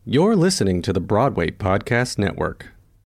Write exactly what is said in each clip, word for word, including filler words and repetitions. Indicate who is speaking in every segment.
Speaker 1: You're listening to the Broadway Podcast Network.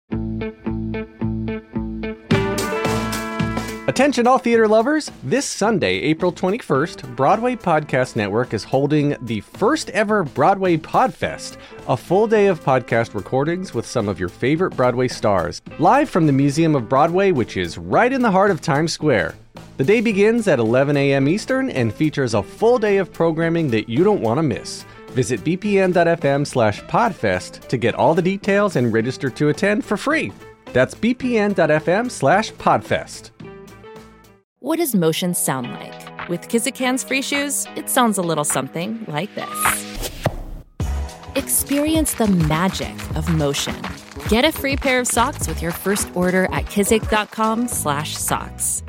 Speaker 1: Attention all theater lovers! This Sunday, April twenty-first, Broadway Podcast Network is holding the first ever Broadway Podfest, a full day of podcast recordings with some of your favorite Broadway stars, live from the Museum of Broadway, which is right in the heart of Times Square. The day begins at eleven a.m. Eastern and features a full day of programming that you don't want to miss. Visit bpn.fm slash podfest to get all the details and register to attend for free. That's bpn.fm slash podfest.
Speaker 2: What does motion sound like? With Kizikans free shoes, it sounds a little something like this. Experience the magic of motion. Get a free pair of socks with your first order at kizik.com slash socks.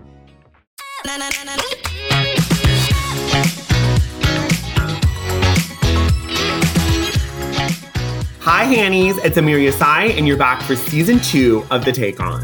Speaker 3: Hi, Hannies. It's Amir Yasai, and you're back for season two of The Take On.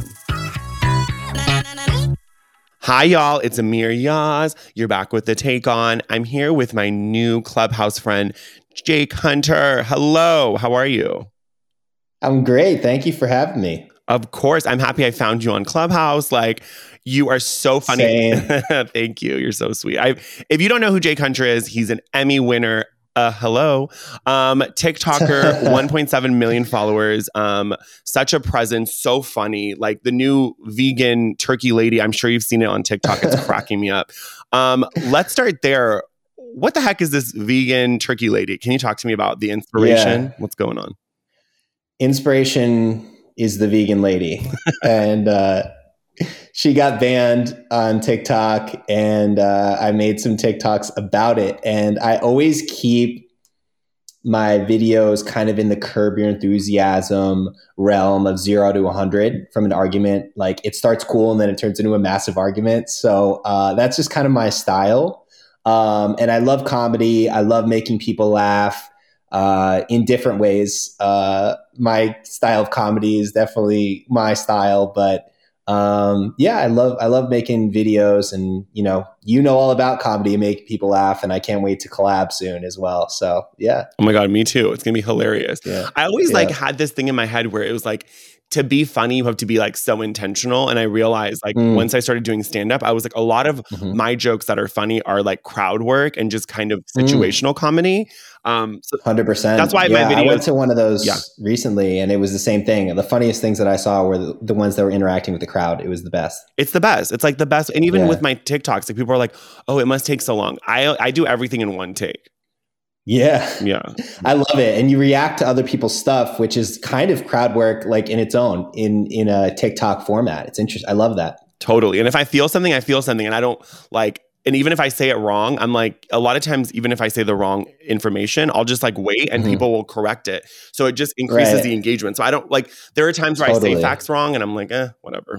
Speaker 3: Hi, y'all. It's Amir Yaz. You're back with The Take On. I'm here with my new Clubhouse friend, Jake Hunter. Hello. How are you?
Speaker 4: I'm great. Thank you for having me.
Speaker 3: Of course. I'm happy I found you on Clubhouse. Like, you are so funny. Thank you. You're so sweet. I, if you don't know who Jake Hunter is, he's an Emmy winner. Uh, hello. Um, TikToker, one point seven million followers. Um, such a presence, so funny. Like the new vegan turkey lady. I'm sure you've seen it on TikTok. It's cracking me up. Um, let's start there. What the heck is this vegan turkey lady? Can you talk to me about the inspiration? Yeah. What's going on?
Speaker 4: Inspiration is the vegan lady. and uh, she got banned on TikTok, and uh, I made some TikToks about it. And I always keep my videos kind of in the Curb Your Enthusiasm realm of zero to one hundred from an argument. Like it starts cool and then it turns into a massive argument. So uh, that's just kind of my style. Um, and I love comedy. I love making people laugh uh, in different ways. Uh, my style of comedy is definitely my style, but Um, yeah, I love, I love making videos, and, you know, you know all about comedy and make people laugh, and I can't wait to collab soon as well. So yeah.
Speaker 3: Oh my God, me too. It's going to be hilarious. Yeah. I always yeah. like had this thing in my head where it was like, to be funny, you have to be like so intentional. And I realized like mm. once I started doing stand-up, I was like, a lot of mm-hmm. my jokes that are funny are like crowd work and just kind of situational mm. comedy. Um, so
Speaker 4: one hundred percent.
Speaker 3: That's why
Speaker 4: yeah,
Speaker 3: my videos.
Speaker 4: I went to one of those
Speaker 3: yeah.
Speaker 4: recently, and it was the same thing. The funniest things that I saw were the, the ones that were interacting with the crowd. It was the best.
Speaker 3: It's the best. It's like the best. And even yeah. with my TikToks, like people are like, oh, it must take so long. I I do everything in one take.
Speaker 4: Yeah.
Speaker 3: Yeah.
Speaker 4: I love it. And you react to other people's stuff, which is kind of crowd work, like in its own, in, in a TikTok format. It's interesting. I love that.
Speaker 3: Totally. And if I feel something, I feel something, and I don't like, and even if I say it wrong, I'm like, a lot of times, even if I say the wrong information, I'll just like wait and mm-hmm. people will correct it. So it just increases right. the engagement. So I don't like, there are times where totally. I say facts wrong and I'm like, eh, whatever.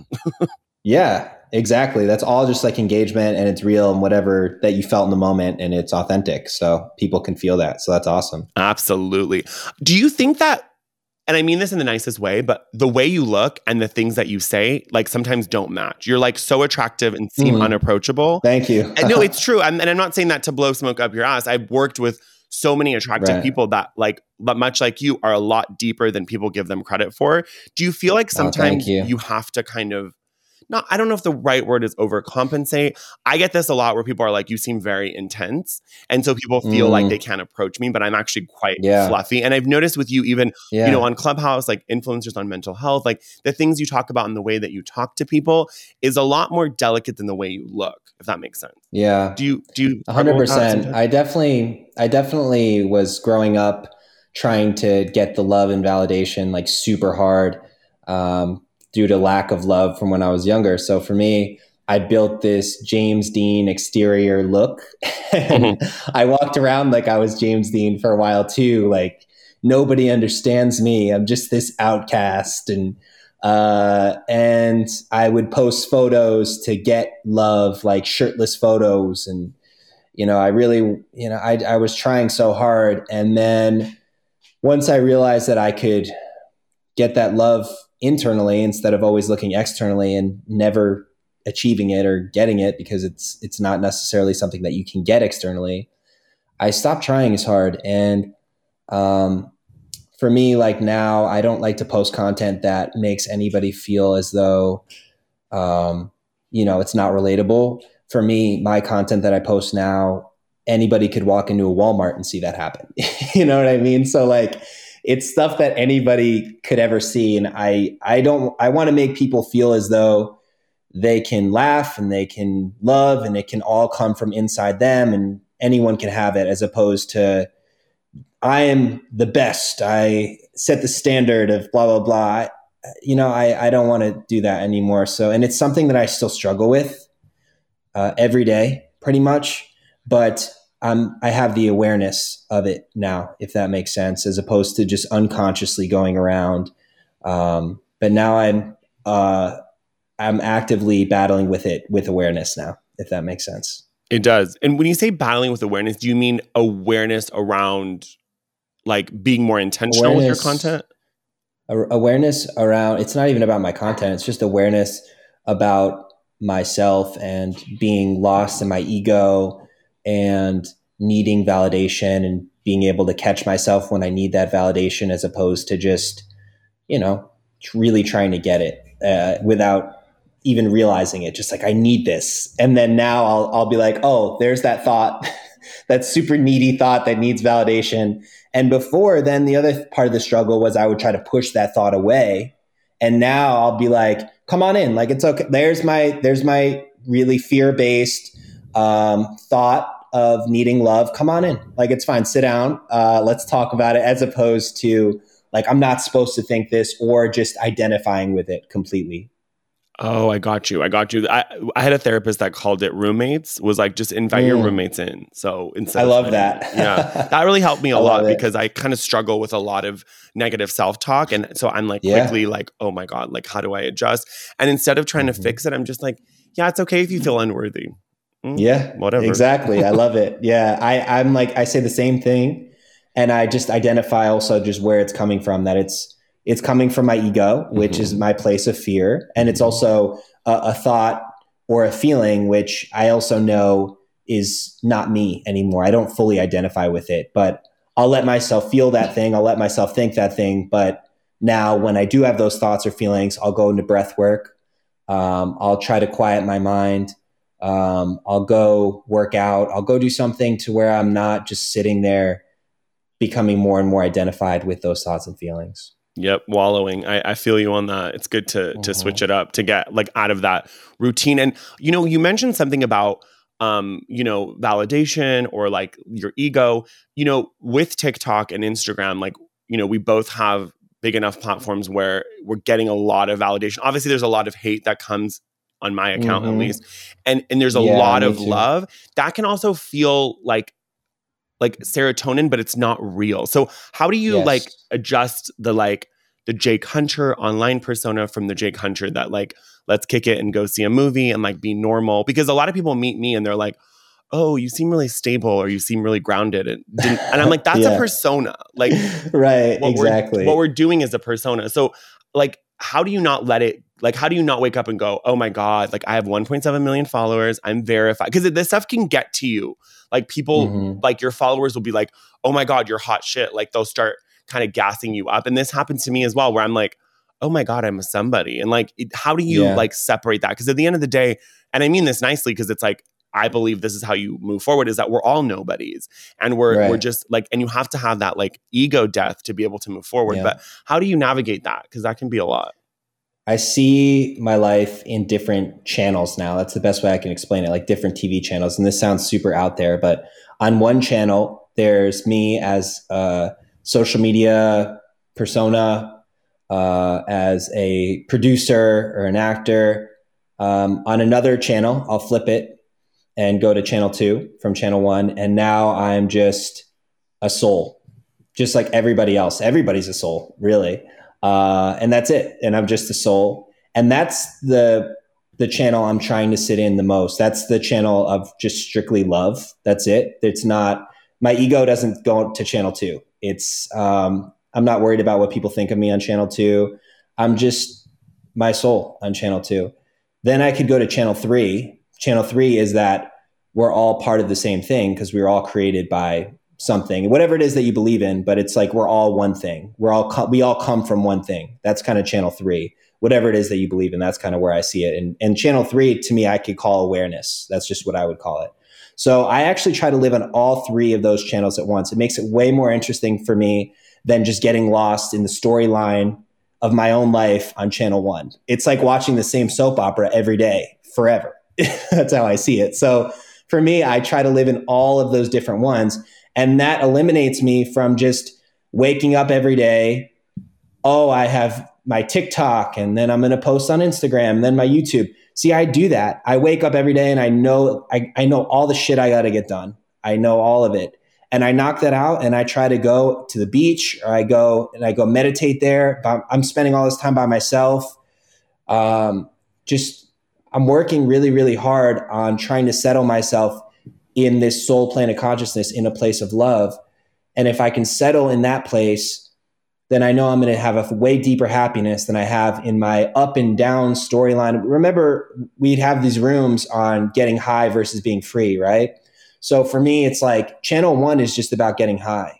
Speaker 4: Yeah, exactly. That's all just like engagement, and it's real and whatever that you felt in the moment, and it's authentic. So people can feel that. So that's awesome.
Speaker 3: Absolutely. Do you think that, and I mean this in the nicest way, but the way you look and the things that you say, like sometimes don't match. You're like so attractive and seem mm. unapproachable.
Speaker 4: Thank you.
Speaker 3: And no, it's true. I'm, and I'm not saying that to blow smoke up your ass. I've worked with so many attractive right. people that like, but much like you, are a lot deeper than people give them credit for. Do you feel like sometimes
Speaker 4: oh, you.
Speaker 3: you have to kind of, not, I don't know if the right word is overcompensate. I get this a lot where people are like, you seem very intense. And so people feel mm. like they can't approach me, but I'm actually quite yeah. fluffy. And I've noticed with you, even, yeah. you know, on Clubhouse, like influencers on mental health, like the things you talk about and the way that you talk to people is a lot more delicate than the way you look, if that makes sense.
Speaker 4: Yeah.
Speaker 3: Do you, do you?
Speaker 4: A hundred percent. I definitely, I definitely was growing up trying to get the love and validation like super hard. Um, due to lack of love from when I was younger. So for me, I built this James Dean exterior look. and mm-hmm. I walked around like I was James Dean for a while too. Like nobody understands me. I'm just this outcast. And, uh, and I would post photos to get love, like shirtless photos. And, you know, I really, you know, I, I was trying so hard. And then once I realized that I could get that love internally instead of always looking externally and never achieving it or getting it, because it's it's not necessarily something that you can get externally, I stopped trying as hard. And um, for me, like now, I don't like to post content that makes anybody feel as though, um, you know, it's not relatable. For me, my content that I post now, anybody could walk into a Walmart and see that happen. You know what I mean? So like, it's stuff that anybody could ever see. And I, I don't, I want to make people feel as though they can laugh and they can love and it can all come from inside them and anyone can have it, as opposed to, I am the best. I set the standard of blah, blah, blah. I, you know, I, I don't want to do that anymore. So, and it's something that I still struggle with uh, every day, pretty much. But um, I have the awareness of it now, if that makes sense, as opposed to just unconsciously going around. Um, but now I'm uh, I'm actively battling with it with awareness now, if that makes sense.
Speaker 3: It does. And when you say battling with awareness, do you mean awareness around like being more intentional awareness, with your content?
Speaker 4: Awareness around, it's not even about my content. It's just awareness about myself and being lost in my ego and needing validation and being able to catch myself when I need that validation, as opposed to just, you know, really trying to get it uh, without even realizing it. Just like, I need this. And then now I'll, I'll be like, oh, there's that thought, that super needy thought that needs validation. And before then, the other part of the struggle was I would try to push that thought away. And now I'll be like, come on in. Like, it's okay. There's my, there's my really fear-based um, thought of needing love. Come on in. Like, it's fine. Sit down. Uh, let's talk about it, as opposed to like, I'm not supposed to think this, or just identifying with it completely.
Speaker 3: Oh, I got you. I got you. I, I had a therapist that called it roommates, was like, just invite mm. your roommates in. So instead
Speaker 4: I
Speaker 3: of
Speaker 4: love
Speaker 3: finding,
Speaker 4: that.
Speaker 3: Yeah. That really helped me a lot because I kind of struggle with a lot of negative self-talk. And so I'm like yeah. quickly like, oh my God, like, how do I adjust? And instead of trying mm-hmm. to fix it, I'm just like, yeah, it's okay if you feel unworthy. Mm,
Speaker 4: yeah,
Speaker 3: whatever.
Speaker 4: Exactly. I love it. Yeah. I, I'm like, I say the same thing, and I just identify also just where it's coming from, that it's, It's coming from my ego, which mm-hmm. is my place of fear. And it's also a, a thought or a feeling, which I also know is not me anymore. I don't fully identify with it, but I'll let myself feel that thing. I'll let myself think that thing. But now when I do have those thoughts or feelings, I'll go into breath work. Um, I'll try to quiet my mind. Um, I'll go work out. I'll go do something to where I'm not just sitting there becoming more and more identified with those thoughts and feelings.
Speaker 3: Yep, wallowing. I, I feel you on that. It's good to mm-hmm. to switch it up, to get like out of that routine. And you know, you mentioned something about um, you know, validation or like your ego. You know, with TikTok and Instagram, like, you know, we both have big enough platforms where we're getting a lot of validation. Obviously, there's a lot of hate that comes on my account mm-hmm. at least. And and there's a yeah, lot of too. love. That can also feel like like serotonin, but it's not real. So how do you yes. like adjust the like the Jake Hunter online persona from the Jake Hunter that like, let's kick it and go see a movie and like be normal? Because a lot of people meet me and they're like, oh, you seem really stable, or you seem really grounded. And, and I'm like, that's yeah. a persona. Like,
Speaker 4: right,
Speaker 3: what
Speaker 4: exactly.
Speaker 3: We're, what we're doing is a persona. So like, how do you not let it, like, how do you not wake up and go, oh my God, like I have one point seven million followers. I'm verified. Because this stuff can get to you. Like people, mm-hmm. like your followers will be like, oh my God, you're hot shit. Like they'll start kind of gassing you up. And this happens to me as well, where I'm like, oh my God, I'm a somebody. And like, it, how do you yeah. like separate that? Because at the end of the day, and I mean this nicely, because it's like, I believe this is how you move forward, is that we're all nobodies. And we're right. we're just like, and you have to have that like ego death to be able to move forward. Yeah. But how do you navigate that? Because that can be a lot.
Speaker 4: I see my life in different channels now. That's the best way I can explain it, like different T V channels. And this sounds super out there, but on one channel, there's me as a social media persona, uh, as a producer or an actor. Um, on another channel, I'll flip it and go to channel two from channel one. And now I'm just a soul, just like everybody else. Everybody's a soul, really. Uh, and that's it. And I'm just a soul. And that's the the channel I'm trying to sit in the most. That's the channel of just strictly love. That's it. It's not, my ego doesn't go to channel two. It's, um, I'm not worried about what people think of me on channel two. I'm just my soul on channel two. Then I could go to channel three. Channel three is that we're all part of the same thing, because we were all created by something, whatever it is that you believe in, but it's like, we're all one thing. We're all, co- we all come from one thing. That's kind of channel three, whatever it is that you believe in. That's kind of where I see it. And, and channel three, to me, I could call awareness. That's just what I would call it. So I actually try to live on all three of those channels at once. It makes it way more interesting for me than just getting lost in the storyline of my own life on channel one. It's like watching the same soap opera every day forever. That's how I see it. So for me, I try to live in all of those different ones. And that eliminates me from just waking up every day. Oh, I have my TikTok, and then I'm going to post on Instagram, and then my YouTube. See, I do that. I wake up every day and I know, I, I know all the shit I got to get done. I know all of it. And I knock that out and I try to go to the beach, or I go and I go meditate there. I'm spending all this time by myself. Um, just, I'm working really, really hard on trying to settle myself in this soul plane of consciousness, in a place of love. And if I can settle in that place, then I know I'm going to have a way deeper happiness than I have in my up and down storyline. Remember, we'd have these rooms on getting high versus being free, right? So for me, it's like channel one is just about getting high.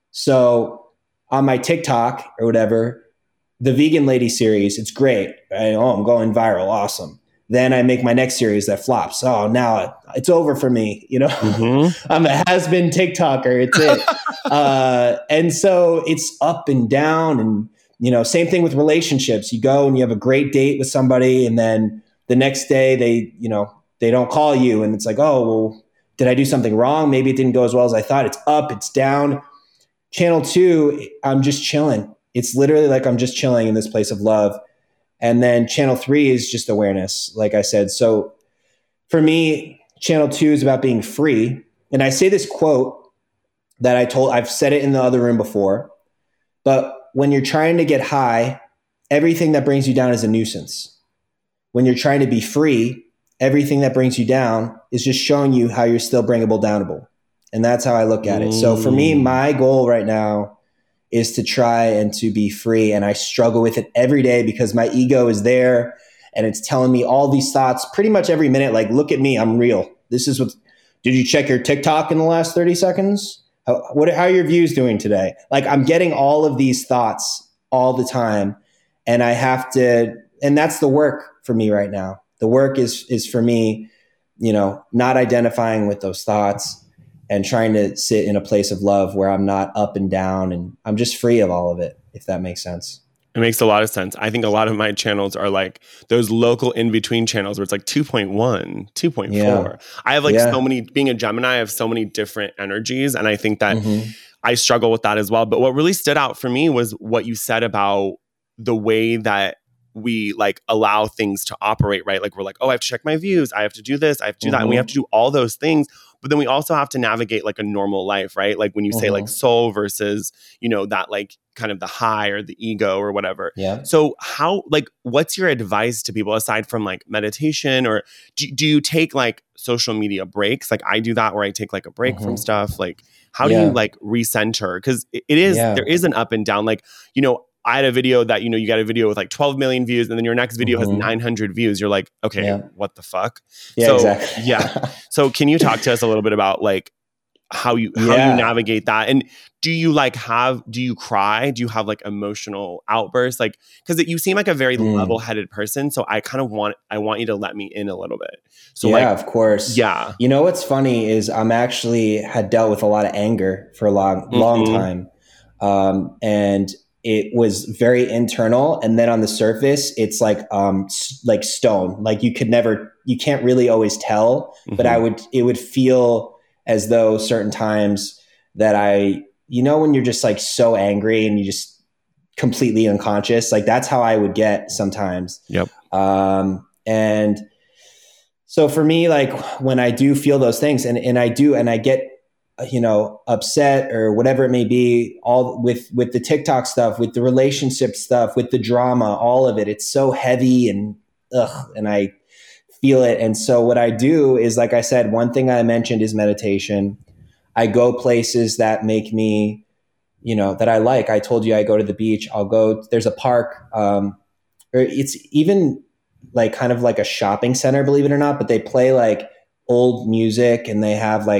Speaker 4: So on my TikTok or whatever, the Vegan Lady series, it's great. I, oh, I'm going viral. Awesome. Then I make my next series that flops. Oh, now it's over for me. You know, mm-hmm. I'm a has-been TikToker. It's it. uh, and so it's up and down. And, you know, same thing with relationships. You go and you have a great date with somebody, and then the next day they, you know, they don't call you. And it's like, oh, well, did I do something wrong? Maybe it didn't go as well as I thought. It's up, it's down. Channel two, I'm just chilling. It's literally like I'm just chilling in this place of love. And then channel three is just awareness, like I said. So for me, channel two is about being free. And I say this quote that I told, I've said it in the other room before, but when you're trying to get high, everything that brings you down is a nuisance. When you're trying to be free, everything that brings you down is just showing you how you're still bringable downable. And that's how I look at it. Mm. So for me, my goal right now is to try and to be free. And I struggle with it every day because my ego is there and it's telling me all these thoughts pretty much every minute. Like, look at me, I'm real. This is what, did you check your TikTok in the last thirty seconds? How, what, how are your views doing today? Like, I'm getting all of these thoughts all the time. And I have to, and that's the work for me right now. The work is, is for me, you know, not identifying with those thoughts and trying to sit in a place of love where I'm not up and down and I'm just free of all of it, if that makes sense.
Speaker 3: It makes a lot of sense. I think a lot of my channels are like those local in-between channels where it's like two point one, two point four. Yeah. I have like yeah. so many, being a Gemini, I have so many different energies. And I think that mm-hmm. I struggle with that as well. But what really stood out for me was what you said about the way that we like allow things to operate, right? Like we're like, oh, I have to check my views. I have to do this. I have to do mm-hmm. that. And we have to do all those things. But then we also have to navigate like a normal life, right? Like when you mm-hmm. say like soul versus, you know, that like kind of the high or the ego or whatever.
Speaker 4: Yeah.
Speaker 3: So how, like, what's your advice to people aside from like meditation, or do, do you take like social media breaks? Like I do that where I take like a break mm-hmm. from stuff. Like how yeah. do you like recenter? Because it, it is, yeah. there is an up and down. Like, you know, I had a video that, you know, you got a video with like twelve million views and then your next video mm-hmm. has nine hundred views. You're like, okay, yeah. what the fuck?
Speaker 4: Yeah,
Speaker 3: so,
Speaker 4: exactly.
Speaker 3: yeah. So can you talk to us a little bit about like how you, how
Speaker 4: yeah.
Speaker 3: you navigate that? And do you like have, do you cry? Do you have like emotional outbursts? Like, cause it, you seem like a very mm. level-headed person. So I kind of want, I want you to let me in a little bit. So
Speaker 4: yeah,
Speaker 3: like,
Speaker 4: of course.
Speaker 3: Yeah.
Speaker 4: You know, what's funny is I'm actually had dealt with a lot of anger for a long, mm-hmm. long time. Um, and it was very internal. And then on the surface, it's like, um, like stone, like you could never, you can't really always tell, mm-hmm. but I would, it would feel as though certain times that I, you know, when you're just like so angry and you just completely unconscious, like that's how I would get sometimes.
Speaker 3: Yep.
Speaker 4: Um, and so for me, like when I do feel those things and, and I do, and I get, you know, upset or whatever it may be, all with, with the TikTok stuff, with the relationship stuff, with the drama, all of it, it's so heavy and ugh, and I feel it. And so what I do is, like I said, one thing I mentioned is meditation. I go places that make me, you know, that I like. I told you I go to the beach. I'll go, there's a park, um, or it's even like kind of like a shopping center, believe it or not, but they play like old music and they have like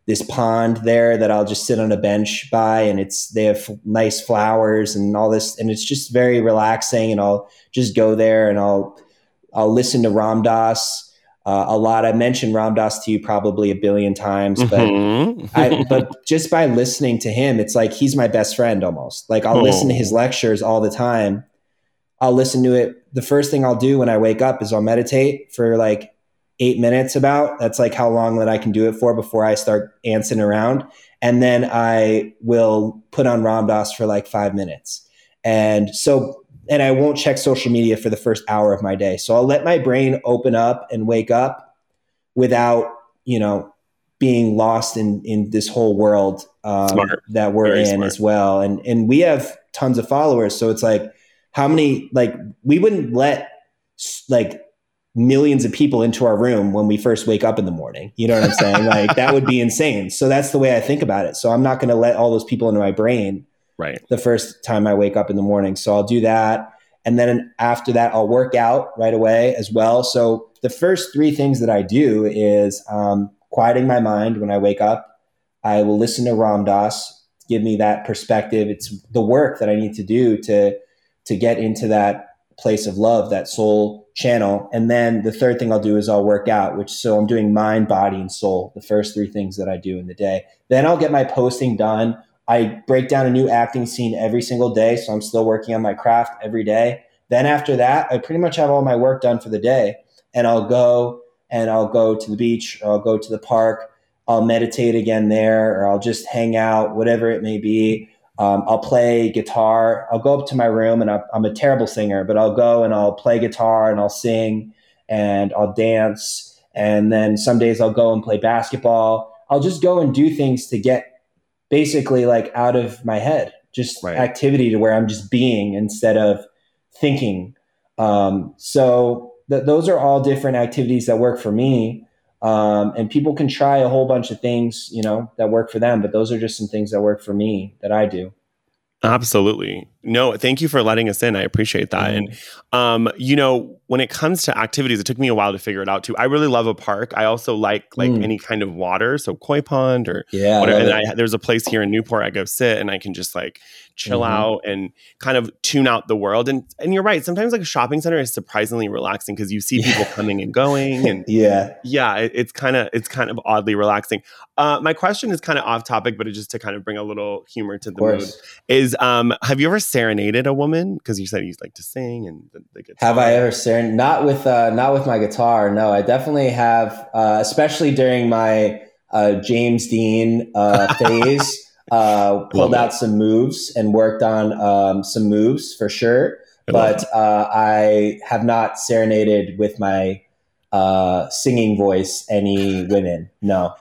Speaker 4: this pond there that I'll just sit on a bench by, and it's they have nice flowers and all this, and it's just very relaxing. And I'll just go there and I'll I'll listen to Ram Dass uh, a lot. I mentioned Ram Dass to you probably a billion times, but
Speaker 3: Mm-hmm.
Speaker 4: I, but just by listening to him, it's like he's my best friend almost. Like I'll
Speaker 3: Oh.
Speaker 4: listen to his lectures all the time. I'll listen to it. The first thing I'll do when I wake up is I'll meditate for like eight minutes about. That's like how long that I can do it for before I start dancing around. And then I will put on Ram Dass for like five minutes. And so, and I won't check social media for the first hour of my day. So I'll let my brain open up and wake up without, you know, being lost in, in this whole world um, that we're
Speaker 3: Very
Speaker 4: in
Speaker 3: smart.
Speaker 4: as well. And, and we have tons of followers. So it's like, how many, like, we wouldn't let like millions of people into our room when we first wake up in the morning. You know what I'm saying? Like that would be insane. So that's the way I think about it. So I'm not going to let all those people into my brain
Speaker 3: Right.
Speaker 4: the first time I wake up in the morning. So I'll do that. And then after that, I'll work out right away as well. So the first three things that I do is um, quieting my mind when I wake up. I will listen to Ram Dass, give me that perspective. It's the work that I need to do to, to get into that place of love, that soul channel. And then the third thing I'll do is I'll work out, which so I'm doing mind, body, and soul, the first three things that I do in the day. Then I'll get my posting done. I break down a new acting scene every single day. So I'm still working on my craft every day. Then after that, I pretty much have all my work done for the day. And I'll go and I'll go to the beach, or I'll go to the park. I'll meditate again there, or I'll just hang out, whatever it may be. Um, I'll play guitar. I'll go up to my room, and I'm, I'm a terrible singer, but I'll go and I'll play guitar and I'll sing and I'll dance. And then some days I'll go and play basketball. I'll just go and do things to get basically like out of my head, just
Speaker 3: Right.
Speaker 4: activity to where I'm just being instead of thinking. Um, so th- those are all different activities that work for me. Um, and people can try a whole bunch of things, you know, that work for them, but those are just some things that work for me that I do.
Speaker 3: Absolutely. No, thank you for letting us in. I appreciate that.
Speaker 4: Mhm.
Speaker 3: And, um, you know, when it comes to activities, it took me a while to figure it out too. I really love a park. I also like like
Speaker 4: Mm.
Speaker 3: any kind of water. So koi pond or
Speaker 4: Yeah. I
Speaker 3: whatever.
Speaker 4: love
Speaker 3: And
Speaker 4: it.
Speaker 3: I, there's a place here in Newport I go sit and I can just like chill
Speaker 4: Mhm.
Speaker 3: out and kind of tune out the world. And and you're right. Sometimes like a shopping center is surprisingly relaxing because you see
Speaker 4: Yeah.
Speaker 3: people coming and going. And
Speaker 4: Yeah.
Speaker 3: yeah, it, it's kind of it's kind of oddly relaxing. Uh, my question is kind of off topic, but it's just to kind of bring a little humor to
Speaker 4: Of
Speaker 3: the mood.
Speaker 4: course.
Speaker 3: Is um, have you ever serenaded a woman? Because you said you like to sing and the, the guitar.
Speaker 4: Have I ever seren? Not with uh, not with my guitar. No, I definitely have, uh, especially during my uh, James Dean uh, phase. Uh, pulled
Speaker 3: Love it.
Speaker 4: out some moves and worked on um, some moves for sure.
Speaker 3: I love
Speaker 4: But uh, I have not serenaded with my uh, singing voice any women. No,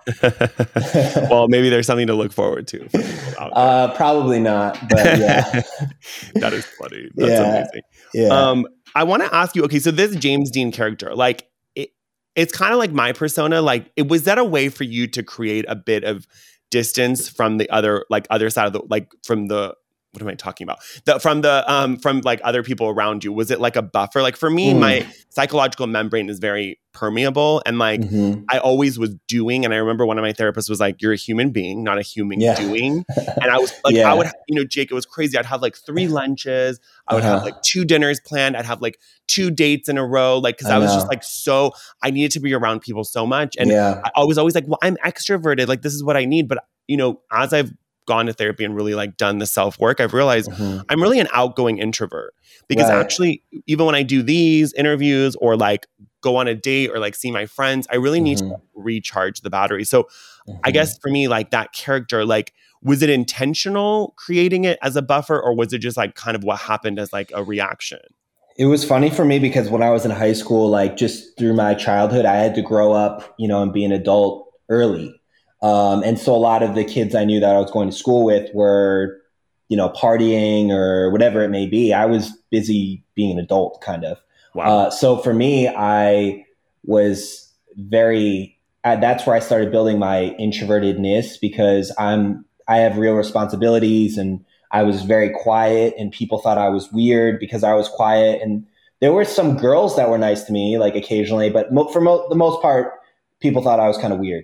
Speaker 3: Well, maybe there's something to look forward to for people out there.
Speaker 4: uh, probably not. But yeah,
Speaker 3: That is funny. That's
Speaker 4: Yeah.
Speaker 3: amazing.
Speaker 4: yeah.
Speaker 3: Um, I want to ask you. Okay, so this James Dean character, like, it, it's kind of like my persona. Like, it was that a way for you to create a bit of distance from the other, like, other side of the, like, from the. What am I talking about? The, from the um from like other people around you. Was it like a buffer? Like for me,
Speaker 4: Mm.
Speaker 3: my psychological membrane is very permeable, and like
Speaker 4: Mhm.
Speaker 3: I always was doing. And I remember one of my therapists was like, "You're a human being, not a human
Speaker 4: Yeah.
Speaker 3: doing." And I was like,
Speaker 4: Yeah.
Speaker 3: I would, you know, Jake, it was crazy. I'd have like three lunches. I would have
Speaker 4: Uh-huh.
Speaker 3: like two dinners planned. I'd have like two dates in a row. Like, cause I,
Speaker 4: I
Speaker 3: was
Speaker 4: know.
Speaker 3: just like, so I needed to be around people so much. And
Speaker 4: yeah.
Speaker 3: I was always like, well, I'm extroverted. Like, this is what I need. But, you know, as I've gone to therapy and really like done the self work, I've realized
Speaker 4: Mhm.
Speaker 3: I'm really an outgoing introvert because
Speaker 4: Right.
Speaker 3: actually, even when I do these interviews or like go on a date or like see my friends, I really need
Speaker 4: Mhm.
Speaker 3: to recharge the battery. So I
Speaker 4: Mhm.
Speaker 3: guess for me, like that character, like, was it intentional creating it as a buffer, or was it just like kind of what happened as like a reaction?
Speaker 4: It was funny for me because when I was in high school, like just through my childhood, I had to grow up, you know, and be an adult early. Um, and so a lot of the kids I knew that I was going to school with were, you know, partying or whatever it may be. I was busy being an adult kind of.
Speaker 3: Wow.
Speaker 4: Uh, so for me, I was very, uh, that's where I started building my introvertedness because I'm, I have real responsibilities and I was very quiet and people thought I was weird because I was quiet. And there were some girls that were nice to me, like occasionally, but mo- for mo- the most part, people thought I was kind of weird.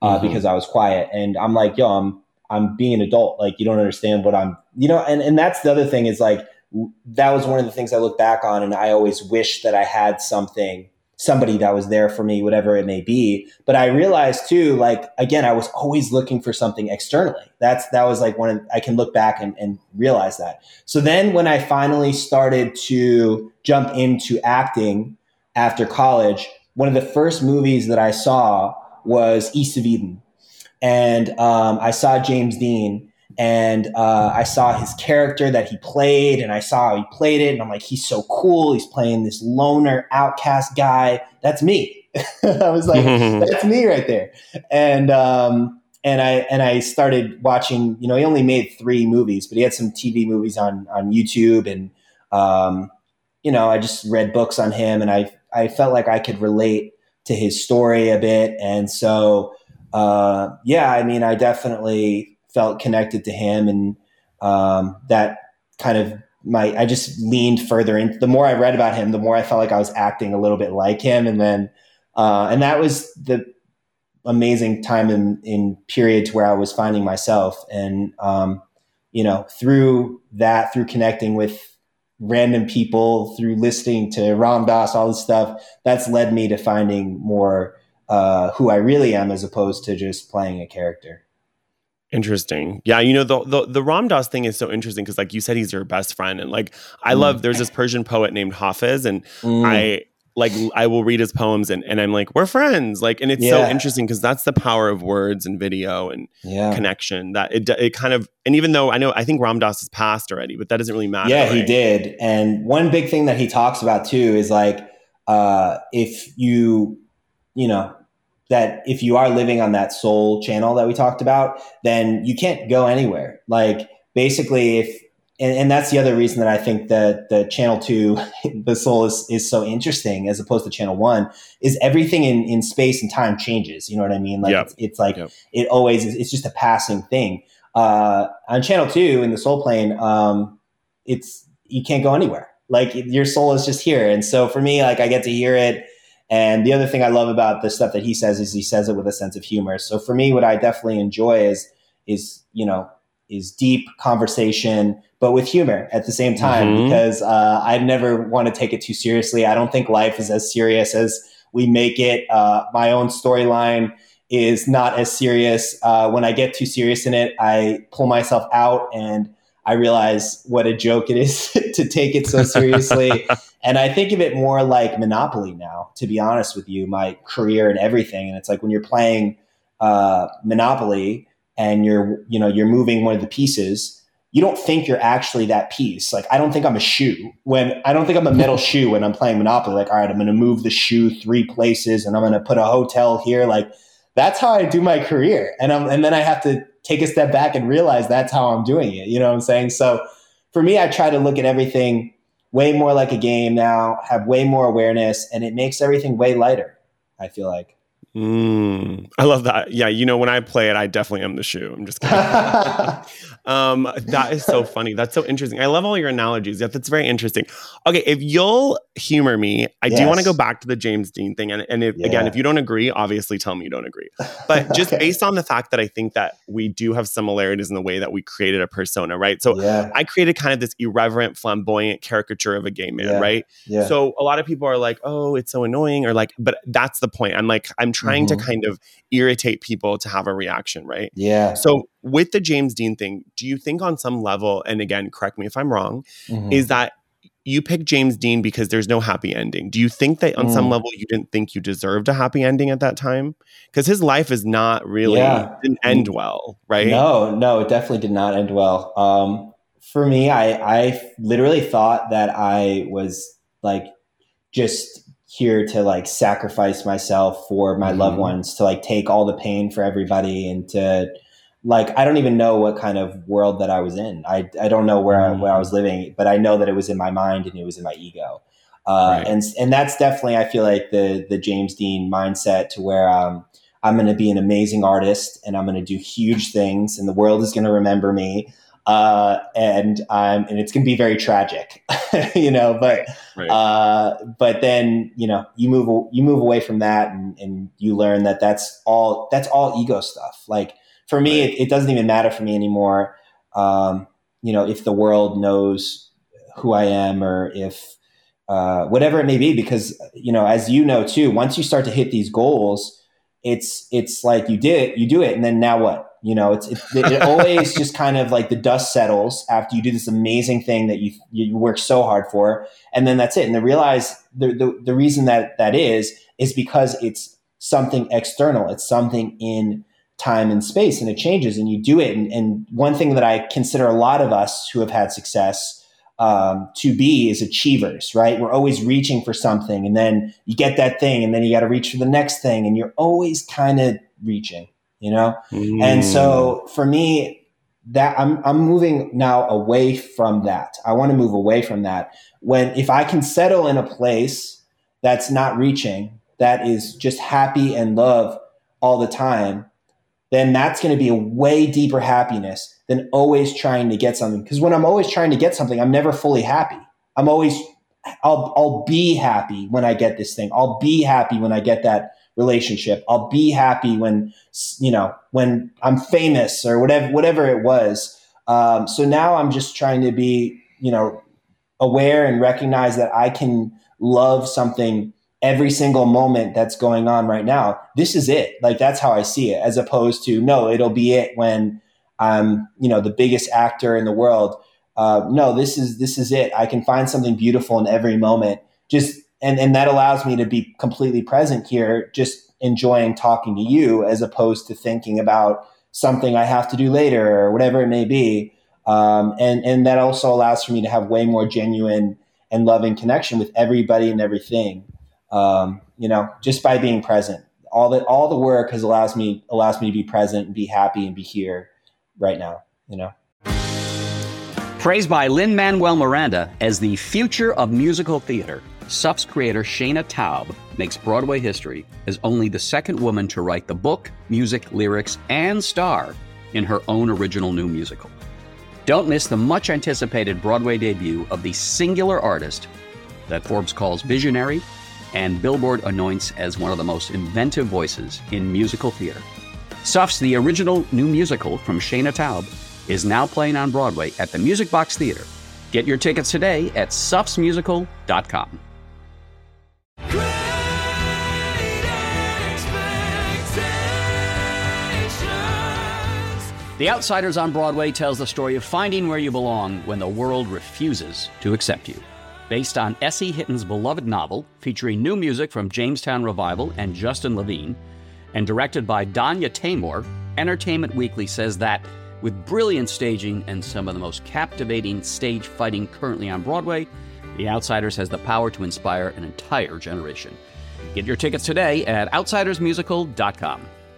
Speaker 4: uh,
Speaker 3: Mm-hmm.
Speaker 4: because I was quiet. And I'm like, yo, I'm I'm being an adult. Like, you don't understand what I'm, you know. And and that's the other thing is like, that was one of the things I look back on, and I always wish that I had something, somebody that was there for me, whatever it may be. But I realized too, like, again, I was always looking for something externally. That's, that was like one of, I can look back and, and realize that. So then when I finally started to jump into acting after college, one of the first movies that I saw was East of Eden. And um, I saw James Dean, and uh, I saw his character that he played, and I saw how he played it. And I'm like, he's so cool. He's playing this loner outcast guy. That's me. I was like, that's me right there. And, um, and I, and I started watching, you know, he only made three movies, but he had some T V movies on, on YouTube. And, um, you know, I just read books on him, and I, I felt like I could relate to his story a bit. And so, uh, yeah, I mean, I definitely felt connected to him, and um, that kind of my, I just leaned further in. The more I read about him, the more I felt like I was acting a little bit like him. And then, uh, and that was the amazing time in, in period to where I was finding myself. And, um, you know, through that, through connecting with random people, through listening to Ram Dass, all this stuff, that's led me to finding more uh, who I really am, as opposed to just playing a character.
Speaker 3: Interesting. Yeah, you know, the the, the Ram Dass thing is so interesting because, like you said, he's your best friend. And like, I mm. love, there's this Persian poet named Hafiz, and mm. I like, I will read his poems, and, and I'm like, we're friends. Like, and it's yeah. so interesting because that's the power of words and video and yeah. connection, that it, it kind of, and even though I know, I think Ram Dass has passed already, but that doesn't really matter.
Speaker 4: Yeah,
Speaker 3: right?
Speaker 4: he did. And one big thing that he talks about too is like, uh, if you, you know, that if you are living on that soul channel that we talked about, then you can't go anywhere. Like, basically, if, and, and that's the other reason that I think that the channel two, the soul is, is so interesting as opposed to channel one, is everything in, in space and time changes. You know what I mean? Like, yep. it's, it's like, yep. it always is, it's just a passing thing. Uh, on channel two in the soul plane, um, it's, you can't go anywhere. Like, your soul is just here. And so for me, like, I get to hear it. And the other thing I love about the stuff that he says is he says it with a sense of humor. So for me, what I definitely enjoy is, is, you know, is deep conversation, but with humor at the same time, mm-hmm. because uh, I never want to take it too seriously. I don't think life is as serious as we make it. Uh, my own storyline is not as serious. Uh, when I get too serious in it, I pull myself out, and I realize what a joke it is to take it so seriously. And I think of it more like Monopoly now, to be honest with you, my career and everything. And it's like when you're playing uh, Monopoly and you're, you know, you're moving one of the pieces, you don't think you're actually that piece. Like, I don't think I'm a shoe when I don't think I'm a metal shoe when I'm playing Monopoly. Like, all right, I'm going to move the shoe three places and I'm going to put a hotel here. Like, that's how I do my career. And I'm, and then I have to take a step back and realize that's how I'm doing it. You know what I'm saying? So for me, I try to look at everything way more like a game now, have way more awareness, and it makes everything way lighter, I feel like.
Speaker 3: Mm, I love that. Yeah, you know, when I play it, I definitely am the shoe. I'm just kidding. um, that is so funny. That's so interesting. I love all your analogies. Yeah, that's very interesting. Okay, if you'll humor me, I yes. do want to go back to the James Dean thing. And, and if, yeah. again, if you don't agree, obviously tell me you don't agree. But just okay. based on the fact that I think that we do have similarities in the way that we created a persona, right? So yeah. I created kind of this irreverent, flamboyant caricature of a gay man,
Speaker 4: yeah.
Speaker 3: right?
Speaker 4: Yeah.
Speaker 3: So a lot of people are like, oh, it's so annoying, or like, but that's the point. I'm like, I'm trying trying mm-hmm. to kind of irritate people to have a reaction, right?
Speaker 4: Yeah.
Speaker 3: So with the James Dean thing, do you think on some level, and again, correct me if I'm wrong, mm-hmm. is that you picked James Dean because there's no happy ending? Do you think that on mm. some level you didn't think you deserved a happy ending at that time? Because his life is not really, yeah. didn't end well, right?
Speaker 4: No, no, it definitely did not end well. Um, for me, I, I literally thought that I was like just here to like sacrifice myself for my mm-hmm. loved ones, to like take all the pain for everybody, and to like, I don't even know what kind of world that I was in. I, I don't know where, mm-hmm. I, where I was living, but I know that it was in my mind and it was in my ego. Uh, right. And, and that's definitely, I feel like the, the James Dean mindset, to where um, I'm going to be an amazing artist and I'm going to do huge things and the world is going to remember me. uh, and um, and it's going to be very tragic, you know. But
Speaker 3: right.
Speaker 4: uh, but then you know you move you move away from that, and, and you learn that that's all that's all ego stuff. Like for me, right. it, it doesn't even matter for me anymore. Um, you know, if the world knows who I am, or if uh, whatever it may be, because you know, as you know too, once you start to hit these goals, it's it's like you did it, you do it, and then now what? You know, it's it, it always just kind of like the dust settles after you do this amazing thing that you you work so hard for, and then that's it. And to realize the, the the reason that that is is because it's something external. It's something in time and space, and it changes, and you do it. And, and one thing that I consider a lot of us who have had success um, to be is achievers, right? We're always reaching for something, and then you get that thing, and then you got to reach for the next thing, and you're always kind of reaching. You know? Mm. And so for me, that I'm I'm moving now away from that. I want to move away from that. When if I can settle in a place that's not reaching, that is just happy and love all the time, then that's going to be a way deeper happiness than always trying to get something. Because when I'm always trying to get something, I'm never fully happy. I'm always I'll I'll be happy when I get this thing. I'll be happy when I get that relationship. I'll be happy when, you know, when I'm famous or whatever, whatever it was. Um, so now I'm just trying to be, you know, aware and recognize that I can love something every single moment that's going on right now. This is it. Like, that's how I see it, as opposed to, no, it'll be it when I'm, you know, the biggest actor in the world. Uh, no, this is, this is it. I can find something beautiful in every moment. Just, And and that allows me to be completely present here, just enjoying talking to you, as opposed to thinking about something I have to do later or whatever it may be. Um, and, and that also allows for me to have way more genuine and loving connection with everybody and everything. Um, you know, just by being present. All that all the work has allows me allows me to be present and be happy and be here right now, you know.
Speaker 5: Praised by Lin-Manuel Miranda as the future of musical theater, S U F's creator Shayna Taub makes Broadway history as only the second woman to write the book, music, lyrics, and star in her own original new musical. Don't miss the much-anticipated Broadway debut of the singular artist that Forbes calls visionary and Billboard anoints as one of the most inventive voices in musical theater. S U F's The Original New Musical from Shayna Taub is now playing on Broadway at the Music Box Theater. Get your tickets today at sufs musical dot com. The Outsiders on Broadway tells the story of finding where you belong when the world refuses to accept you. Based on S E. Hitton's beloved novel, featuring new music from Jamestown Revival and Justin Levine, and directed by Danya Taymor, Entertainment Weekly says that with brilliant staging and some of the most captivating stage fighting currently on Broadway, The Outsiders has the power to inspire an entire generation. Get your tickets today at outsiders musical dot com.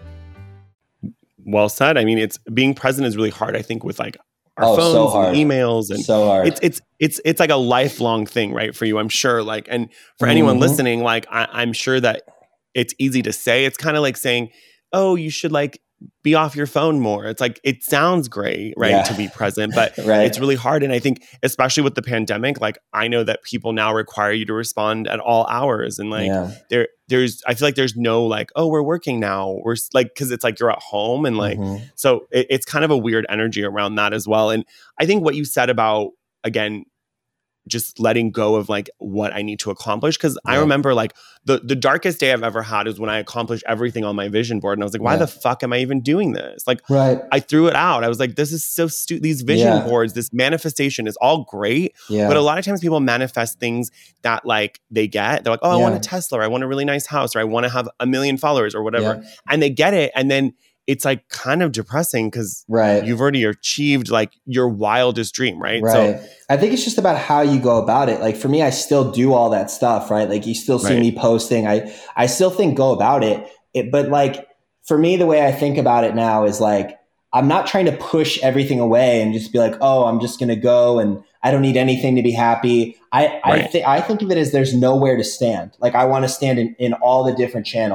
Speaker 3: Well said. I mean, it's being present is really hard, I think, with like our
Speaker 4: oh,
Speaker 3: phones
Speaker 4: so hard.
Speaker 3: and emails, and
Speaker 4: so hard.
Speaker 3: it's it's it's it's like a lifelong thing, right, for you, I'm sure. Like, and for anyone mm-hmm. listening, like I, I'm sure that it's easy to say. It's kind of like saying, "Oh, you should like be off your phone more." It's like, it sounds great, right, yeah. to be present, but
Speaker 4: right.
Speaker 3: it's really hard. And I think, especially with the pandemic, like I know that people now require you to respond at all hours, and like yeah. there. There's, I feel like there's no like, oh, we're working now. We're like, cause it's like, you're at home, and like, mm-hmm. so it, it's kind of a weird energy around that as well. And I think what you said about, again, just letting go of like what I need to accomplish. Cause yeah. I remember like the, the darkest day I've ever had is when I accomplished everything on my vision board. And I was like, why yeah. the fuck am I even doing this? Like,
Speaker 4: right.
Speaker 3: I threw it out. I was like, this is so stupid. These vision yeah. boards, this manifestation is all great.
Speaker 4: Yeah.
Speaker 3: But a lot of times people manifest things that like they get, they're like, oh, I
Speaker 4: yeah.
Speaker 3: want a Tesla, or I want a really nice house, or I want to have a million followers or whatever. Yeah. And they get it. And then it's like kind of depressing because
Speaker 4: right.
Speaker 3: you've already achieved like your wildest dream, right?
Speaker 4: Right.
Speaker 3: So
Speaker 4: I think it's just about how you go about it. Like for me, I still do all that stuff, right? Like you still see
Speaker 3: right.
Speaker 4: me posting. I, I still think go about it. it. But like for me, the way I think about it now is like, I'm not trying to push everything away and just be like, oh, I'm just going to go and I don't need anything to be happy. I, right. I, th- I think of it as there's nowhere to stand. Like I want to stand in, in all the different channels.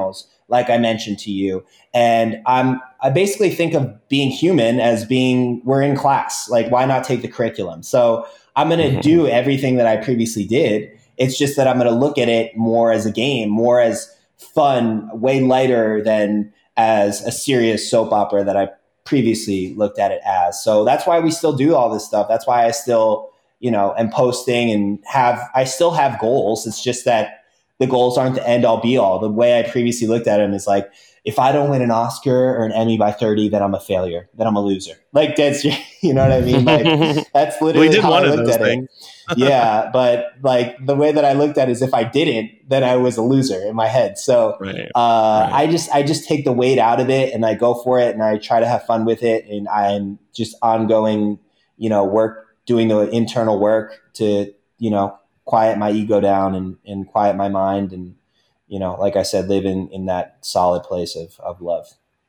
Speaker 4: like I mentioned to you. And I'm, I basically think of being human as being, we're in class. Like, why not take the curriculum? So I'm going to mm-hmm. do everything that I previously did. It's just that I'm going to look at it more as a game, more as fun, way lighter than as a serious soap opera that I previously looked at it as. So that's why we still do all this stuff. That's why I still, you know, am posting and have, I still have goals. It's just that the goals aren't the end all be all. The way I previously looked at them is like, if I don't win an Oscar or an Emmy by thirty, then I'm a failure. Then I'm a loser. Like that's, you know what I mean? Like that's literally
Speaker 3: we did
Speaker 4: how
Speaker 3: one
Speaker 4: I
Speaker 3: of
Speaker 4: looked
Speaker 3: those
Speaker 4: at
Speaker 3: things.
Speaker 4: it. Yeah. But like the way that I looked at it is if I didn't, then I was a loser in my head. So
Speaker 3: right.
Speaker 4: uh,
Speaker 3: right.
Speaker 4: I just, I just take the weight out of it and I go for it and I try to have fun with it. And I'm just ongoing, you know, work, doing the internal work to, you know, quiet my ego down and, and quiet my mind. And, you know, like I said, live in, in that solid place of, of love.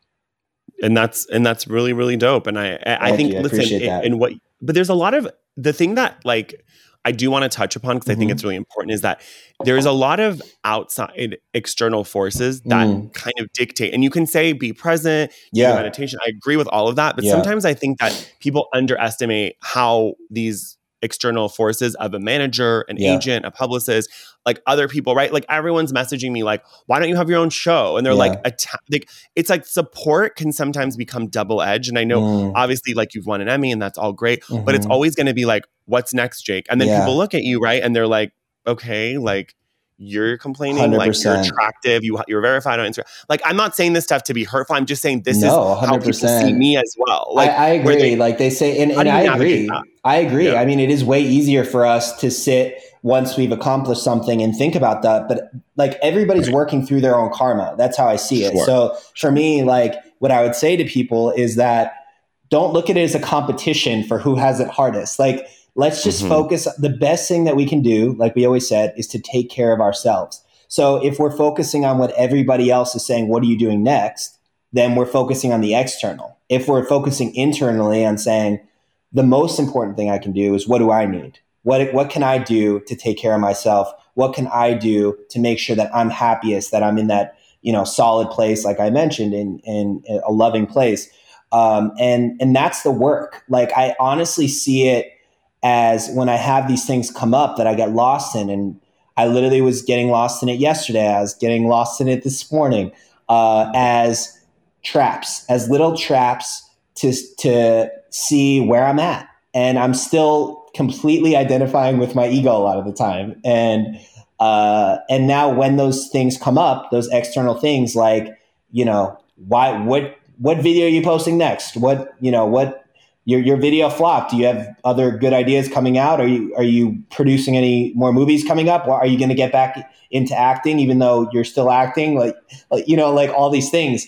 Speaker 3: And that's, and that's really, really dope. And I, I, I think,
Speaker 4: you. I
Speaker 3: listen,
Speaker 4: appreciate that.
Speaker 3: and what, but there's a lot of the thing that like, I do want to touch upon because mm-hmm. I think it's really important is that there's a lot of outside external forces that mm. kind of dictate, and you can say be present,
Speaker 4: yeah.
Speaker 3: do meditation. I agree with all of that. But yeah. sometimes I think that people underestimate how these external forces of a manager, an yeah. agent, a publicist, like other people, right? Like everyone's messaging me like, why don't you have your own show? And they're yeah. like, atta- like, it's like support can sometimes become double-edged. And I know mm. obviously like you've won an Emmy and that's all great, mm-hmm. but it's always going to be like, what's next, Jake? And then yeah. people look at you, right? And they're like, okay, like you're complaining, one hundred percent. Like you're attractive, you, you're verified on Instagram. Like, I'm not saying this stuff to be hurtful. I'm just saying this
Speaker 4: no,
Speaker 3: is how people see me as well. Like,
Speaker 4: I, I agree. They, like they say, and, and I agree. That? I agree. Yeah. I mean, it is way easier for us to sit once we've accomplished something and think about that. But like everybody's right. working through their own karma. That's how I see it. Sure. So for me, like what I would say to people is that don't look at it as a competition for who has it hardest. Like, let's just mm-hmm. focus. The best thing that we can do, like we always said, is to take care of ourselves. So if we're focusing on what everybody else is saying, what are you doing next? Then we're focusing on the external. If we're focusing internally on saying, the most important thing I can do is what do I need? What, what can I do to take care of myself? What can I do to make sure that I'm happiest, that I'm in that, you know, solid place, like I mentioned, in, in, in a loving place. Um, and, and that's the work. Like, I honestly see it as when I have these things come up that I get lost in, and I literally was getting lost in it yesterday. I was getting lost in it this morning, uh, as traps, as little traps to, to see where I'm at. And I'm still completely identifying with my ego a lot of the time. And, uh, and now when those things come up, those external things, like, you know, why, what, what video are you posting next? What, you know, what, Your your video flopped. Do you have other good ideas coming out? Are you are you producing any more movies coming up? Are you going to get back into acting, even though you're still acting? Like, like you know, like all these things.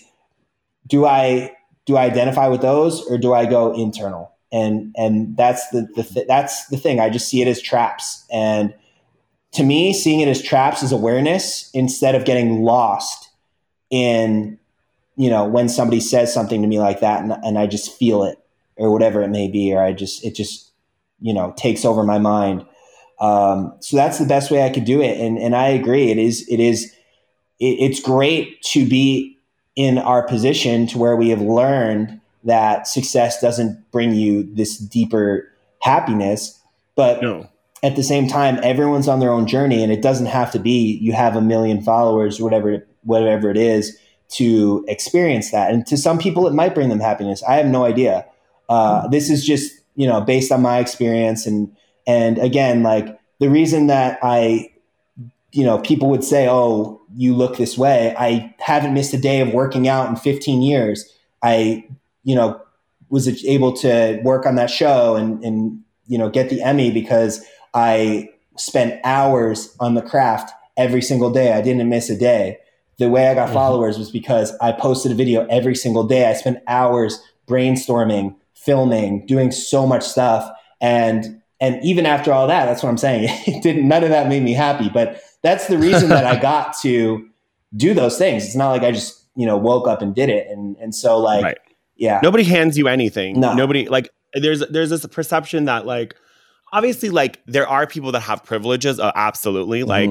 Speaker 4: Do I do I identify with those, or do I go internal? And and that's the the th- that's the thing. I just see it as traps. And to me, seeing it as traps is awareness instead of getting lost in, you know, when somebody says something to me like that, and, and I just feel it, or whatever it may be, or I just, it just, you know, takes over my mind. Um, so that's the best way I could do it. And, and I agree. It is, it is, it, it's great to be in our position to where we have learned that success doesn't bring you this deeper happiness, but
Speaker 3: no.
Speaker 4: at the same time, everyone's on their own journey, and it doesn't have to be, you have a million followers or whatever, whatever it is to experience that. And to some people, it might bring them happiness. I have no idea. Uh, this is just, you know, based on my experience. And, and again, like the reason that I, you know, people would say, oh, you look this way. I haven't missed a day of working out in fifteen years. I, you know, was able to work on that show and, and, you know, get the Emmy because I spent hours on the craft every single day. I didn't miss a day. The way I got mm-hmm. followers was because I posted a video every single day. I spent hours brainstorming, filming, doing so much stuff. And, and even after all that, that's what I'm saying. It didn't, none of that made me happy, but that's the reason that I got to do those things. It's not like I just, you know, woke up and did it. And, and so like,
Speaker 3: right.
Speaker 4: yeah,
Speaker 3: nobody hands you anything.
Speaker 4: No.
Speaker 3: Nobody like there's, there's this perception that like, obviously like there are people that have privileges. Uh, absolutely.
Speaker 4: Mm-hmm.
Speaker 3: Like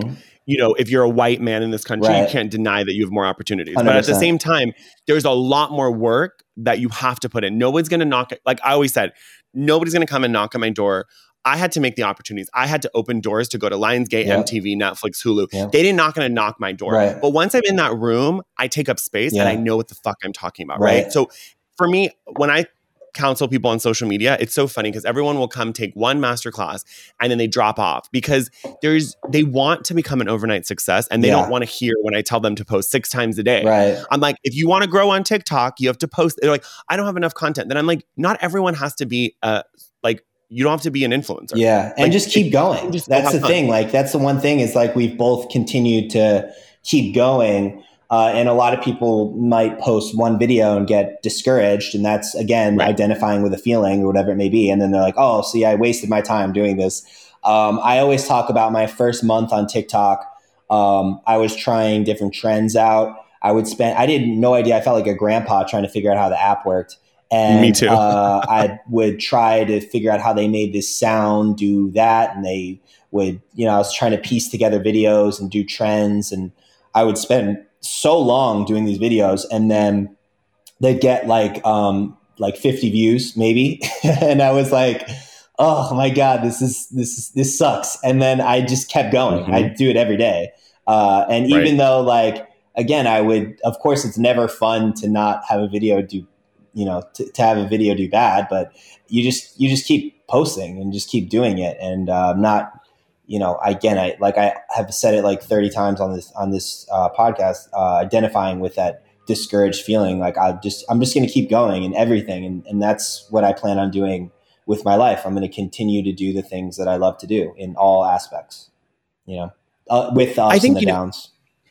Speaker 3: you know, if you're a white man in this country,
Speaker 4: Right.
Speaker 3: you can't deny that you have more opportunities.
Speaker 4: one hundred percent.
Speaker 3: But at the same time, there's a lot more work that you have to put in. Nobody's going to knock, like I always said, nobody's going to come and knock on my door. I had to make the opportunities. I had to open doors to go to Lionsgate,
Speaker 4: Yep.
Speaker 3: M T V, Netflix, Hulu.
Speaker 4: Yep.
Speaker 3: They didn't knock going to knock my door.
Speaker 4: Right.
Speaker 3: But once I'm in that room, I take up space
Speaker 4: Yeah.
Speaker 3: and I know what the fuck I'm talking about. Right.
Speaker 4: Right.
Speaker 3: So for me, when I counsel people on social media, it's so funny because everyone will come take one masterclass and then they drop off because there's they want to become an overnight success and they
Speaker 4: Yeah.
Speaker 3: don't want to hear when I tell them to post six times a day.
Speaker 4: Right.
Speaker 3: I'm like, if you want to grow on TikTok, you have to post. They're like, I don't have enough content. Then I'm like, not everyone has to be uh like you don't have to be an influencer.
Speaker 4: Yeah. And
Speaker 3: Like,
Speaker 4: just keep
Speaker 3: it-
Speaker 4: going.
Speaker 3: just
Speaker 4: That's
Speaker 3: have
Speaker 4: the
Speaker 3: fun.
Speaker 4: thing. Like, that's the one thing is like, we've both continued to keep going. Uh, and a lot of people might post one video and get discouraged. And that's, again,
Speaker 3: Right.
Speaker 4: identifying with a feeling or whatever it may be. And then they're like, oh, see, I wasted my time doing this. Um, I always talk about my first month on TikTok. Um, I was trying different trends out. I would spend, I didn't, no idea. I felt like a grandpa trying to figure out how the app worked. And
Speaker 3: Me too.
Speaker 4: uh, I would try to figure out how they made this sound, do that. And they would, you know, I was trying to piece together videos and do trends. And I would spend so long doing these videos and then they'd get like, um, like fifty views maybe. And I was like, oh my God, this is, this is, this sucks. And then I just kept going.
Speaker 3: Mhm.
Speaker 4: I do it every day. Uh, and even
Speaker 3: Right.
Speaker 4: though like, again, I would, of course, it's never fun to not have a video do, you know, to, to have a video do bad, but you just, you just keep posting and just keep doing it. And, uh, not, you know, again, I, like I have said it like thirty times on this, on this, uh, podcast, uh, identifying with that discouraged feeling. Like I just, I'm just going to keep going in everything. And, and that's what I plan on doing with my life. I'm going to continue to do the things that I love to do in all aspects, you know, uh, with the ups
Speaker 3: I think
Speaker 4: and the
Speaker 3: you know-
Speaker 4: downs.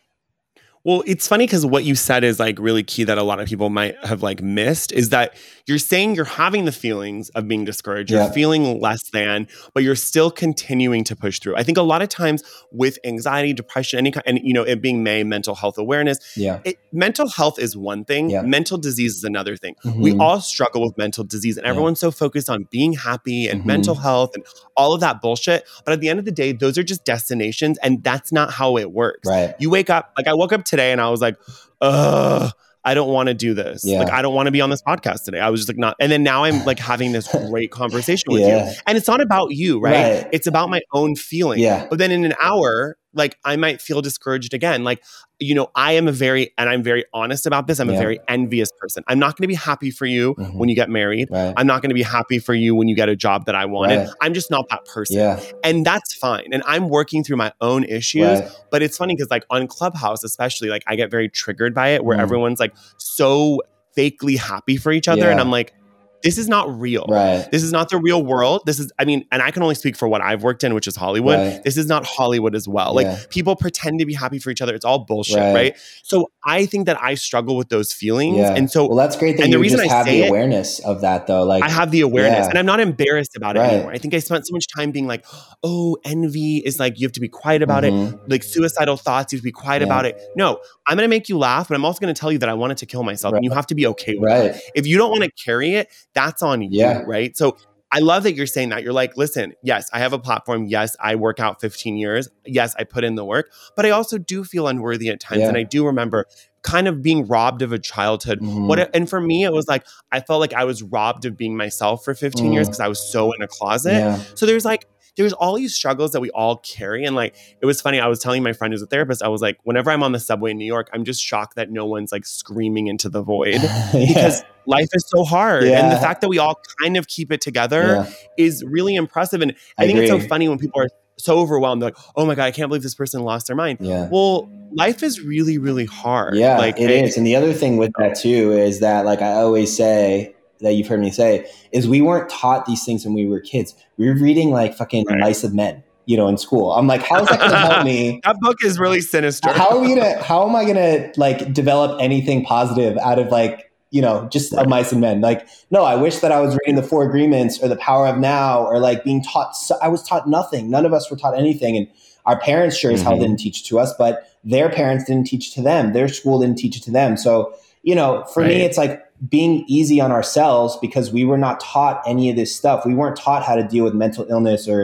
Speaker 3: Well, it's funny because what you said is like really key that a lot of people might have like missed is that you're saying you're having the feelings of being discouraged, you're
Speaker 4: Yeah.
Speaker 3: feeling less than, but you're still continuing to push through. I think a lot of times with anxiety, depression, any kind, and you know, it being May, mental health awareness,
Speaker 4: Yeah.
Speaker 3: it, mental health is one thing,
Speaker 4: Yeah.
Speaker 3: mental disease is another thing. We
Speaker 4: Mhm.
Speaker 3: all struggle with mental disease and
Speaker 4: Yeah.
Speaker 3: everyone's so focused on being happy and
Speaker 4: Mhm.
Speaker 3: mental health and all of that bullshit. But at the end of the day, those are just destinations and that's not how it works.
Speaker 4: Right.
Speaker 3: You wake up, like I woke up today and I was like, ugh, I don't want to do this.
Speaker 4: Yeah.
Speaker 3: Like, I don't want to be on this podcast today. I was just like, not. And then now I'm like having this great conversation with
Speaker 4: Yeah.
Speaker 3: you. And it's not about you, right?
Speaker 4: Right.
Speaker 3: It's about my own feeling.
Speaker 4: Yeah.
Speaker 3: But then in an hour, like I might feel discouraged again. Like, you know, I am a very, and I'm very honest about this, I'm
Speaker 4: Yeah.
Speaker 3: a very envious person. I'm not going to be happy for you
Speaker 4: Mhm.
Speaker 3: when you get married.
Speaker 4: Right.
Speaker 3: I'm not going to be happy for you when you get a job that I wanted.
Speaker 4: Right.
Speaker 3: I'm just not that person.
Speaker 4: Yeah.
Speaker 3: And that's fine. And I'm working through my own issues.
Speaker 4: Right.
Speaker 3: But it's funny because like on Clubhouse, especially, like I get very triggered by it where
Speaker 4: Mm.
Speaker 3: everyone's like so fakely happy for each other.
Speaker 4: Yeah.
Speaker 3: And I'm like, this is not real.
Speaker 4: Right.
Speaker 3: This is not the real world. This is, I mean, and I can only speak for what I've worked in, which is Hollywood.
Speaker 4: Right.
Speaker 3: This is not Hollywood as well.
Speaker 4: Yeah.
Speaker 3: Like people pretend to be happy for each other. It's all bullshit,
Speaker 4: Right.
Speaker 3: right? So I think that I struggle with those feelings.
Speaker 4: Yeah.
Speaker 3: And so
Speaker 4: well, that's great that
Speaker 3: and the
Speaker 4: you
Speaker 3: reason
Speaker 4: just
Speaker 3: I
Speaker 4: have
Speaker 3: say
Speaker 4: the
Speaker 3: it-
Speaker 4: awareness of that, though. Like
Speaker 3: I have the awareness
Speaker 4: Yeah.
Speaker 3: and I'm not embarrassed about it
Speaker 4: Right.
Speaker 3: anymore. I think I spent so much time being like, oh, envy is like, you have to be quiet about it.
Speaker 4: Mhm.
Speaker 3: Like suicidal thoughts, you have to be quiet
Speaker 4: Yeah.
Speaker 3: about it. No, I'm going to make you laugh, but I'm also going to tell you that I wanted to kill myself
Speaker 4: Right.
Speaker 3: and you have to be okay with
Speaker 4: Right.
Speaker 3: it. If you don't want to carry it, that's on you,
Speaker 4: Yeah.
Speaker 3: right? So I love that you're saying that. You're like, listen, yes, I have a platform. Yes, I work out fifteen years. Yes, I put in the work, but I also do feel unworthy at times.
Speaker 4: Yeah.
Speaker 3: And I do remember kind of being robbed of a childhood.
Speaker 4: Mhm.
Speaker 3: What? And for me, it was like, I felt like I was robbed of being myself for fifteen years
Speaker 4: Mm.
Speaker 3: because I was so in a closet.
Speaker 4: Yeah.
Speaker 3: So there's like, there's all these struggles that we all carry. And like, it was funny. I was telling my friend who's a therapist, I was like, whenever I'm on the subway in New York, I'm just shocked that no one's like screaming into the void because life is so hard. And
Speaker 4: Yeah.
Speaker 3: the fact that we all kind of keep it together
Speaker 4: Yeah.
Speaker 3: is really impressive. And I,
Speaker 4: I
Speaker 3: think it's so
Speaker 4: agree.
Speaker 3: funny when people are so overwhelmed. They're like, oh my God, I can't believe this person lost their mind.
Speaker 4: Yeah.
Speaker 3: Well, life is really, really hard.
Speaker 4: Yeah,
Speaker 3: like
Speaker 4: it
Speaker 3: I-
Speaker 4: is. And the other thing with that too is that, like I always say, that you've heard me say, is we weren't taught these things when we were kids. We were reading like fucking
Speaker 3: Right.
Speaker 4: Mice of Men, you know, in school. I'm like, how is that going to help me?
Speaker 3: That book is really sinister.
Speaker 4: How are we gonna? How am I gonna like develop anything positive out of like you know just
Speaker 3: Right.
Speaker 4: of Mice and Men? Like, no, I wish that I was reading the Four Agreements or the Power of Now or like being taught. So, I was taught nothing. None of us were taught anything, and our parents sure as hell
Speaker 3: Mhm.
Speaker 4: didn't teach it to us, but their parents didn't teach it to them. Their school didn't teach it to them. So you know, for me,
Speaker 3: Right.
Speaker 4: it's like being easy on ourselves because we were not taught any of this stuff. We weren't taught how to deal with mental illness or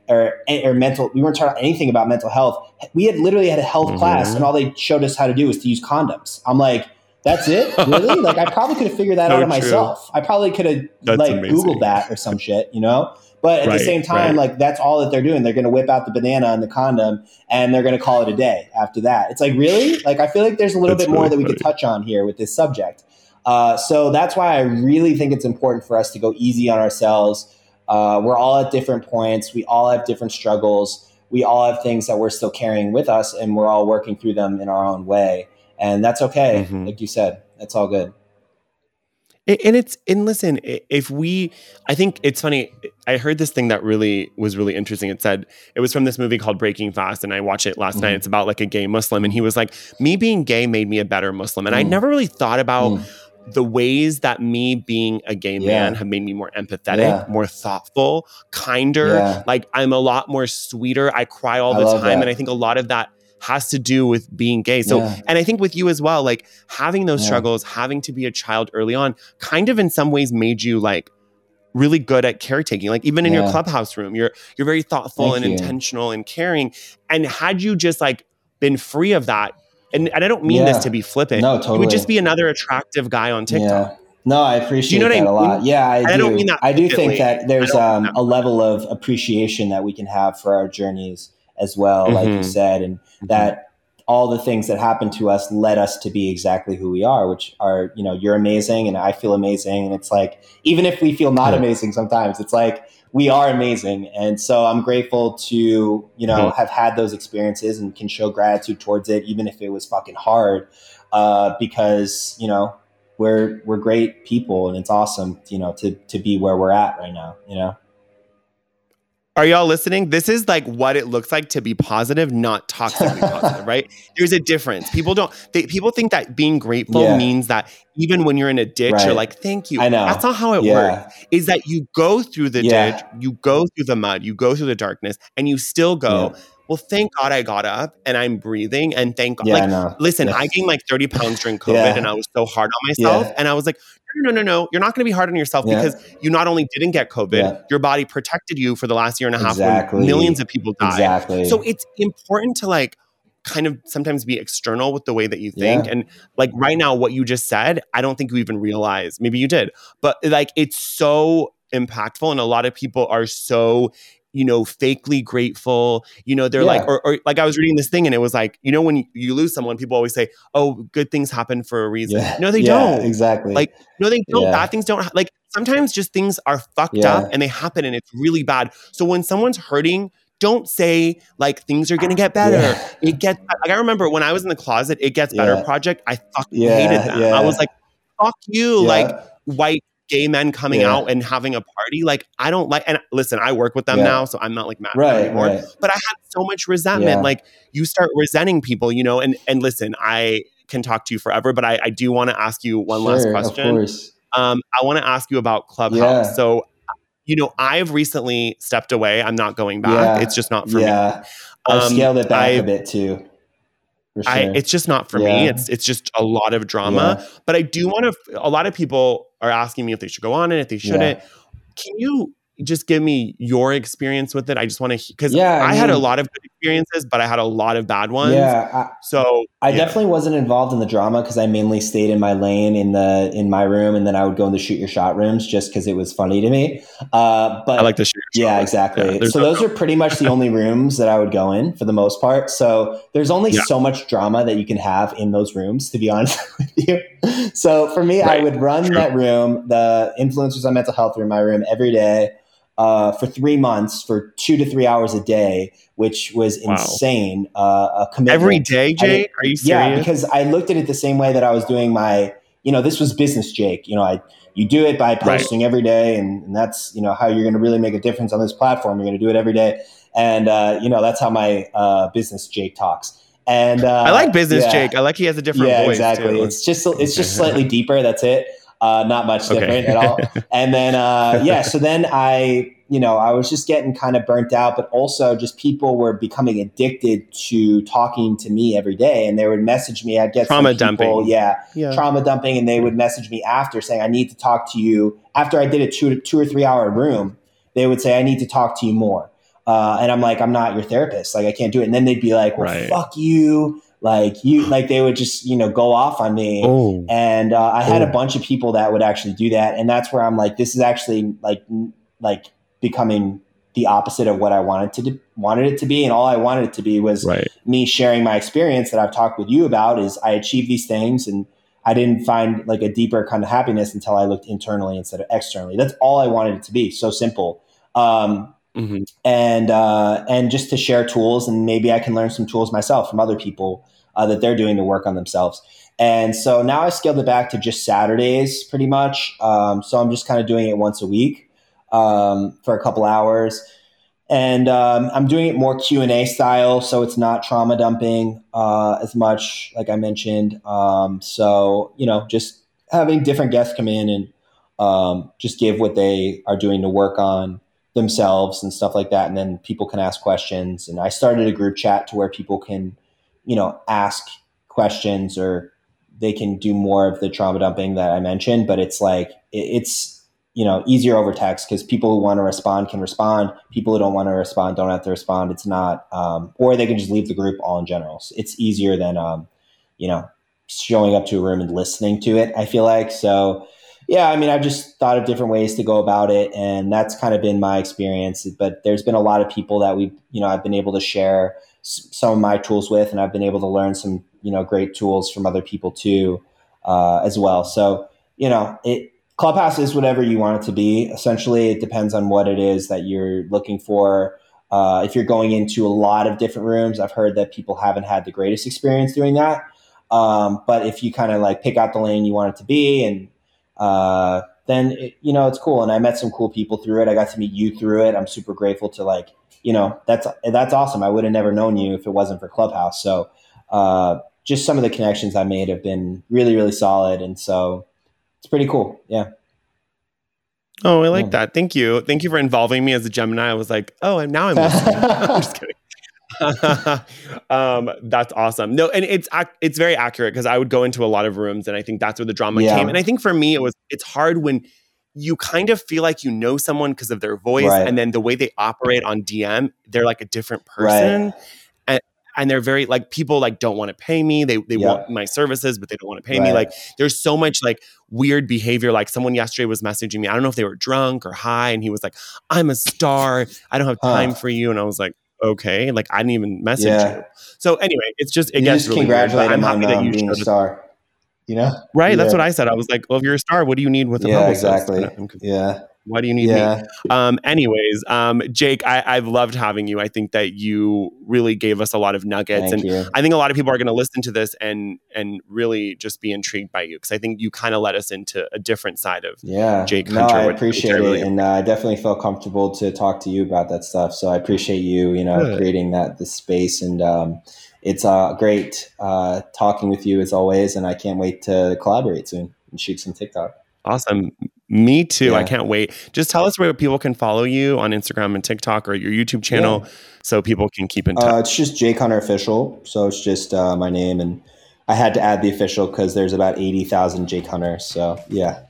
Speaker 4: or, or mental, we weren't taught anything about mental health. We had literally had a health mm-hmm. class and all they showed us how to do was to use condoms. I'm like, that's it? Really? Like, I probably could have figured that so out on myself. I probably could have like amazing. Googled that or some shit, you know? But at right, the same time, right. like, that's all that they're doing. They're going to whip out the banana and the condom and they're going to call it a day after that. It's like, really? Like, I feel like there's a little that's bit more really that we funny. Could touch on here with this subject. Uh, so that's why I really think it's important for us to go easy on ourselves. Uh, we're all at different points. We all have different struggles. We all have things that we're still carrying with us and we're all working through them in our own way. And that's okay. Mm-hmm. Like you said, that's all good.
Speaker 3: And it's, and listen, if we, I think it's funny. I heard this thing that really was really interesting. It said, it was from this movie called Breaking Fast. And I watched it last mm-hmm. night. It's about like a gay Muslim. And he was like, me being gay made me a better Muslim. And mm. I never really thought about mm. the ways that me being a gay yeah. man have made me more empathetic, yeah. more thoughtful, kinder. Yeah. Like I'm a lot more sweeter. I cry all the time. That. And I think a lot of that has to do with being gay. So, yeah. and I think with you as well, like having those yeah. struggles, having to be a child early on, kind of in some ways made you like really good at caretaking. Like even in yeah. your clubhouse room, you're, you're very thoughtful Thank and you. intentional and caring. And had you just like been free of that, and, and I don't mean yeah. this to be flippant,
Speaker 4: no, totally.
Speaker 3: You would just be another attractive guy on TikTok.
Speaker 4: Yeah. No, I appreciate you know that I mean? a lot. Yeah, I do. I don't mean that I do think that there's um, a level of appreciation that we can have for our journeys as well, mm-hmm. like you said, and mm-hmm. that all the things that happened to us led us to be exactly who we are, which are, you know, you're amazing and I feel amazing. And it's like, even if we feel not yeah. amazing sometimes, it's like, we are amazing. And so I'm grateful to, you know, mm-hmm. have had those experiences and can show gratitude towards it, even if it was fucking hard, uh, because, you know, we're, we're great people and it's awesome, you know, to, to be where we're at right now, you know?
Speaker 3: Are y'all listening? This is like what it looks like to be positive, not toxically positive, right? There's a difference. People don't, they, people think that being grateful yeah. means that even when you're in a ditch, right. you're like, thank you.
Speaker 4: I know.
Speaker 3: That's not how it yeah. works. Is that you go through the yeah. ditch, you go through the mud, you go through the darkness, and you still go, yeah. well, thank God I got up and I'm breathing. And thank God,
Speaker 4: yeah,
Speaker 3: like,
Speaker 4: no.
Speaker 3: listen,
Speaker 4: yes.
Speaker 3: I gained like thirty pounds during COVID
Speaker 4: yeah.
Speaker 3: and I was so hard on myself.
Speaker 4: Yeah.
Speaker 3: And I was like, no, no, no, no. You're not going to be hard on yourself yeah. because you not only didn't get COVID, yeah. your body protected you for the last year and a half
Speaker 4: exactly.
Speaker 3: when millions of people died.
Speaker 4: Exactly.
Speaker 3: So it's important to like kind of sometimes be external with the way that you think. Yeah. And like right now, what you just said, I don't think you even realized. Maybe you did. But like it's so impactful. And a lot of people are so, you know, fakely grateful, you know, they're yeah. like, or, or like I was reading this thing and it was like, you know, when you, you lose someone, people always say, oh, good things happen for a reason.
Speaker 4: Yeah.
Speaker 3: No, they
Speaker 4: yeah,
Speaker 3: don't.
Speaker 4: Exactly.
Speaker 3: Like, no, they don't.
Speaker 4: Yeah.
Speaker 3: Bad things don't, ha- like sometimes just things are fucked
Speaker 4: yeah.
Speaker 3: up and they happen and it's really bad. So when someone's hurting, don't say like things are going to get better.
Speaker 4: Yeah.
Speaker 3: It gets, like I remember when I was in the closet, It Gets
Speaker 4: yeah.
Speaker 3: Better project, I fucking
Speaker 4: yeah.
Speaker 3: hated that.
Speaker 4: Yeah.
Speaker 3: I was like, fuck you.
Speaker 4: Yeah.
Speaker 3: Like white gay men coming
Speaker 4: yeah.
Speaker 3: out and having a party. Like, I don't like, and listen, I work with them
Speaker 4: yeah.
Speaker 3: now, so I'm not like mad
Speaker 4: right,
Speaker 3: at them anymore.
Speaker 4: Right.
Speaker 3: But I had so much resentment.
Speaker 4: Yeah.
Speaker 3: Like you start resenting people, you know, and, and listen, I can talk to you forever, but I, I do want to ask you one
Speaker 4: sure,
Speaker 3: last question.
Speaker 4: Of course.
Speaker 3: Um, I want to ask you about Clubhouse. Yeah. So, you know, I've recently stepped away. I'm not going back.
Speaker 4: Yeah.
Speaker 3: It's just not for
Speaker 4: yeah.
Speaker 3: me.
Speaker 4: I've
Speaker 3: Um,
Speaker 4: scaled it back
Speaker 3: I've,
Speaker 4: a bit too. For sure.
Speaker 3: I, it's just not for
Speaker 4: yeah.
Speaker 3: me. It's it's just a lot of drama.
Speaker 4: Yeah.
Speaker 3: But I do want to, a lot of people are asking me if they should go on it, if they shouldn't.
Speaker 4: Yeah.
Speaker 3: Can you just give me your experience with it? I just want to, because
Speaker 4: yeah, I,
Speaker 3: I
Speaker 4: mean,
Speaker 3: had a lot of good experiences, but I had a lot of bad ones.
Speaker 4: Yeah. I,
Speaker 3: so
Speaker 4: I
Speaker 3: yeah.
Speaker 4: definitely wasn't involved in the drama because I mainly stayed in my lane in the in my room, and then I would go in the shoot your shot rooms just because it was funny to me. Uh, but
Speaker 3: I like to shoot your shot.
Speaker 4: Yeah, exactly.
Speaker 3: Yeah,
Speaker 4: so
Speaker 3: no
Speaker 4: those
Speaker 3: problem.
Speaker 4: are pretty much the only rooms that I would go in for the most part. So there's only
Speaker 3: yeah.
Speaker 4: so much drama that you can have in those rooms, to be honest with you. So for me,
Speaker 3: right.
Speaker 4: I would run
Speaker 3: True.
Speaker 4: that room, the influencers on mental health room, my room every day. Uh, for three months, for two to three hours a day, which was
Speaker 3: wow.
Speaker 4: insane. Uh, a commitment.
Speaker 3: Every day, Jake? Are you serious?
Speaker 4: Yeah, because I looked at it the same way that I was doing my, you know, this was business, Jake. You know, I you do it by posting right. every day, and, and that's, you know, how you're going to really make a difference on this platform. You're going to do it every day. And, uh, you know, that's how my uh, business Jake talks. And uh,
Speaker 3: I like business
Speaker 4: yeah.
Speaker 3: Jake. I like he has a different
Speaker 4: yeah,
Speaker 3: voice.
Speaker 4: Exactly.
Speaker 3: Too.
Speaker 4: It's just it's just slightly deeper. That's it. Uh, not much different okay. at all. And then, uh, yeah, so then I, you know, I was just getting kind of burnt out, but also just people were becoming addicted to talking to me every day. And they would message me. I'd get
Speaker 3: trauma
Speaker 4: some people,
Speaker 3: dumping.
Speaker 4: Yeah,
Speaker 3: yeah,
Speaker 4: trauma dumping. And they would message me after saying, I need to talk to you. After I did a two, two or three hour room, they would say, I need to talk to you more. Uh, and I'm like, I'm not your therapist. Like, I can't do it. And then they'd be like, well, right. fuck you. Like you, like they would just, you know, go off on me. Oh. And uh, I had oh. a bunch of people that would actually do that. And that's where I'm like, this is actually like, like becoming the opposite of what I wanted to do, wanted it to be. And all I wanted it to be was right. me sharing my experience that I've talked with you about is I achieved these things and I didn't find like a deeper kind of happiness until I looked internally instead of externally. That's all I wanted it to be. So simple. Um, Mm-hmm. And uh, and just to share tools, and maybe I can learn some tools myself from other people uh, that they're doing the work on themselves. And so now I scaled it back to just Saturdays pretty much. Um, so I'm just kind of doing it once a week um, for a couple hours. And um, I'm doing it more Q and A style, so it's not trauma dumping uh, as much, like I mentioned. Um, so, you know, just having different guests come in and um, just give what they are doing to work on themselves and stuff like that. And then people can ask questions. And I started a group chat to where people can, you know, ask questions or they can do more of the trauma dumping that I mentioned. But it's like, it's, you know, easier over text because people who want to respond can respond. People who don't want to respond don't have to respond. It's not, um, or they can just leave the group all in general. So it's easier than, um, you know, showing up to a room and listening to it, I feel like. So yeah, I mean, I've just thought of different ways to go about it, and that's kind of been my experience. But there's been a lot of people that we, you know, I've been able to share s- some of my tools with, and I've been able to learn some, you know, great tools from other people too, uh, as well. So, you know, it Clubhouse is whatever you want it to be. Essentially, it depends on what it is that you're looking for. Uh, if you're going into a lot of different rooms, I've heard that people haven't had the greatest experience doing that. Um, but if you kind of like pick out the lane you want it to be and uh, then, it, you know, it's cool. And I met some cool people through it. I got to meet you through it. I'm super grateful to like, you know, that's, that's awesome. I would have never known you if it wasn't for Clubhouse. So, uh, just some of the connections I made have been really, really solid. And so it's pretty cool. Yeah.
Speaker 3: Oh, I like yeah. that. Thank you. Thank you for involving me as a Gemini. I was like, oh, and now I'm listening. I'm just kidding. um, that's awesome. No, and it's it's very accurate because I would go into a lot of rooms and I think that's where the drama yeah. came. And I think for me, it was it's hard when you kind of feel like you know someone because of their voice, right. and then the way they operate on D M, they're like a different person, right. and and they're very like people like don't want to pay me. They they yeah. want my services, but they don't want to pay right. me. Like there's so much like weird behavior. Like someone yesterday was messaging me. I don't know if they were drunk or high, and he was like, "I'm a star. I don't have time huh. for you," and I was like, okay, like I didn't even message yeah. you. So anyway, it's just it
Speaker 4: you
Speaker 3: gets
Speaker 4: just
Speaker 3: really
Speaker 4: congratulate
Speaker 3: weird.
Speaker 4: him
Speaker 3: I'm happy
Speaker 4: on,
Speaker 3: that
Speaker 4: um,
Speaker 3: you
Speaker 4: being a star. You know,
Speaker 3: right?
Speaker 4: Yeah.
Speaker 3: That's what I said. I was like, well, if you're a star, what do you need with a
Speaker 4: yeah,
Speaker 3: publicist?
Speaker 4: exactly. Yeah.
Speaker 3: Why do you need
Speaker 4: yeah.
Speaker 3: me? Um, anyways, um, Jake, I, I've loved having you. I think that you really gave us a lot of nuggets.
Speaker 4: Thank
Speaker 3: and
Speaker 4: you.
Speaker 3: I think a lot of people are going to listen to this and and really just be intrigued by you because I think you kind of led us into a different side of
Speaker 4: yeah.
Speaker 3: Jake
Speaker 4: no,
Speaker 3: Hunter.
Speaker 4: I
Speaker 3: which,
Speaker 4: appreciate
Speaker 3: which I really
Speaker 4: it. And uh, I definitely felt comfortable to talk to you about that stuff. So I appreciate you, you know, Good. creating that this space. And um, it's uh, great uh, talking with you as always. And I can't wait to collaborate soon and shoot some TikTok.
Speaker 3: Awesome. Me too.
Speaker 4: Yeah.
Speaker 3: I can't wait. Just tell us where people can follow you on Instagram and TikTok or your YouTube channel yeah. so people can keep in touch.
Speaker 4: Uh, it's just Jake Hunter Official. So it's just uh, my name. And I had to add the official because there's about eighty thousand Jake Hunters. So yeah.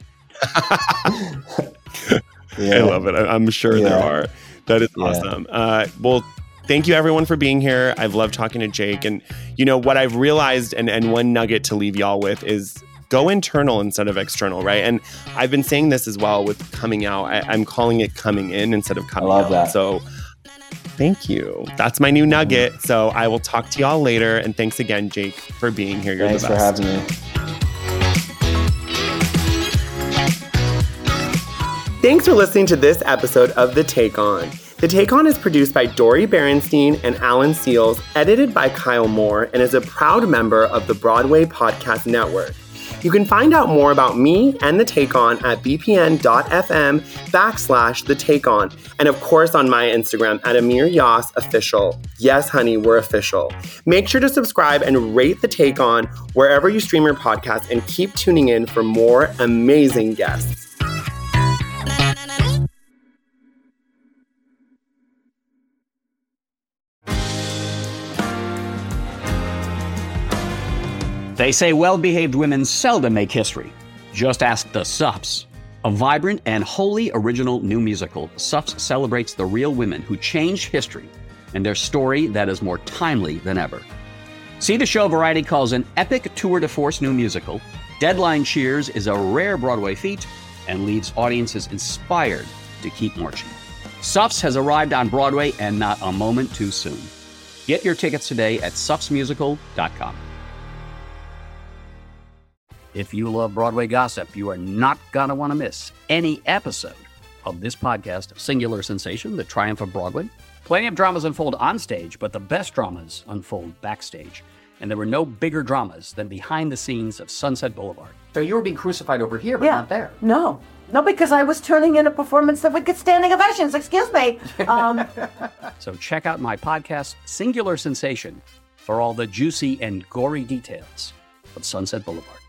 Speaker 3: yeah. I love it. I'm sure yeah. there are. That is yeah. awesome. Uh, well, thank you everyone for being here. I've loved talking to Jake. And you know what I've realized and, and one nugget to leave y'all with is go internal instead of external, right? And I've been saying this as well with coming out. I, I'm calling it coming in instead of coming out.
Speaker 4: I love out. that.
Speaker 3: So thank you. That's my new nugget. Mm-hmm. So I will talk to y'all later. And thanks again, Jake, for being here. You're
Speaker 4: thanks
Speaker 3: the best.
Speaker 4: Thanks for having
Speaker 3: me. Thanks for listening to this episode of The Take On. The Take On is produced by Dory Berenstein and Alan Seals, edited by Kyle Moore, and is a proud member of the Broadway Podcast Network. You can find out more about me and The Take On at bpn.fm backslash The Take On. And of course on my Instagram at Amir Yas Official. Yes, honey, we're official. Make sure to subscribe and rate The Take On wherever you stream your podcast and keep tuning in for more amazing guests.
Speaker 5: They say well-behaved women seldom make history. Just ask the Sups. A vibrant and wholly original new musical, Suffs celebrates the real women who changed history and their story that is more timely than ever. See the show Variety calls an epic tour de force new musical. Deadline cheers is a rare Broadway feat and leaves audiences inspired to keep marching. Suffs has arrived on Broadway and not a moment too soon. Get your tickets today at suffs musical dot com. If you love Broadway gossip, you are not going to want to miss any episode of this podcast, Singular Sensation, The Triumph of Broadway. Plenty of dramas unfold on stage, but the best dramas unfold backstage. And there were no bigger dramas than behind the scenes of Sunset Boulevard. So you were being crucified over here, but
Speaker 6: yeah.
Speaker 5: not there.
Speaker 6: No. No, because I was turning in a performance that would get standing ovations. Excuse me. Um,
Speaker 5: so check out my podcast, Singular Sensation, for all the juicy and gory details of Sunset Boulevard.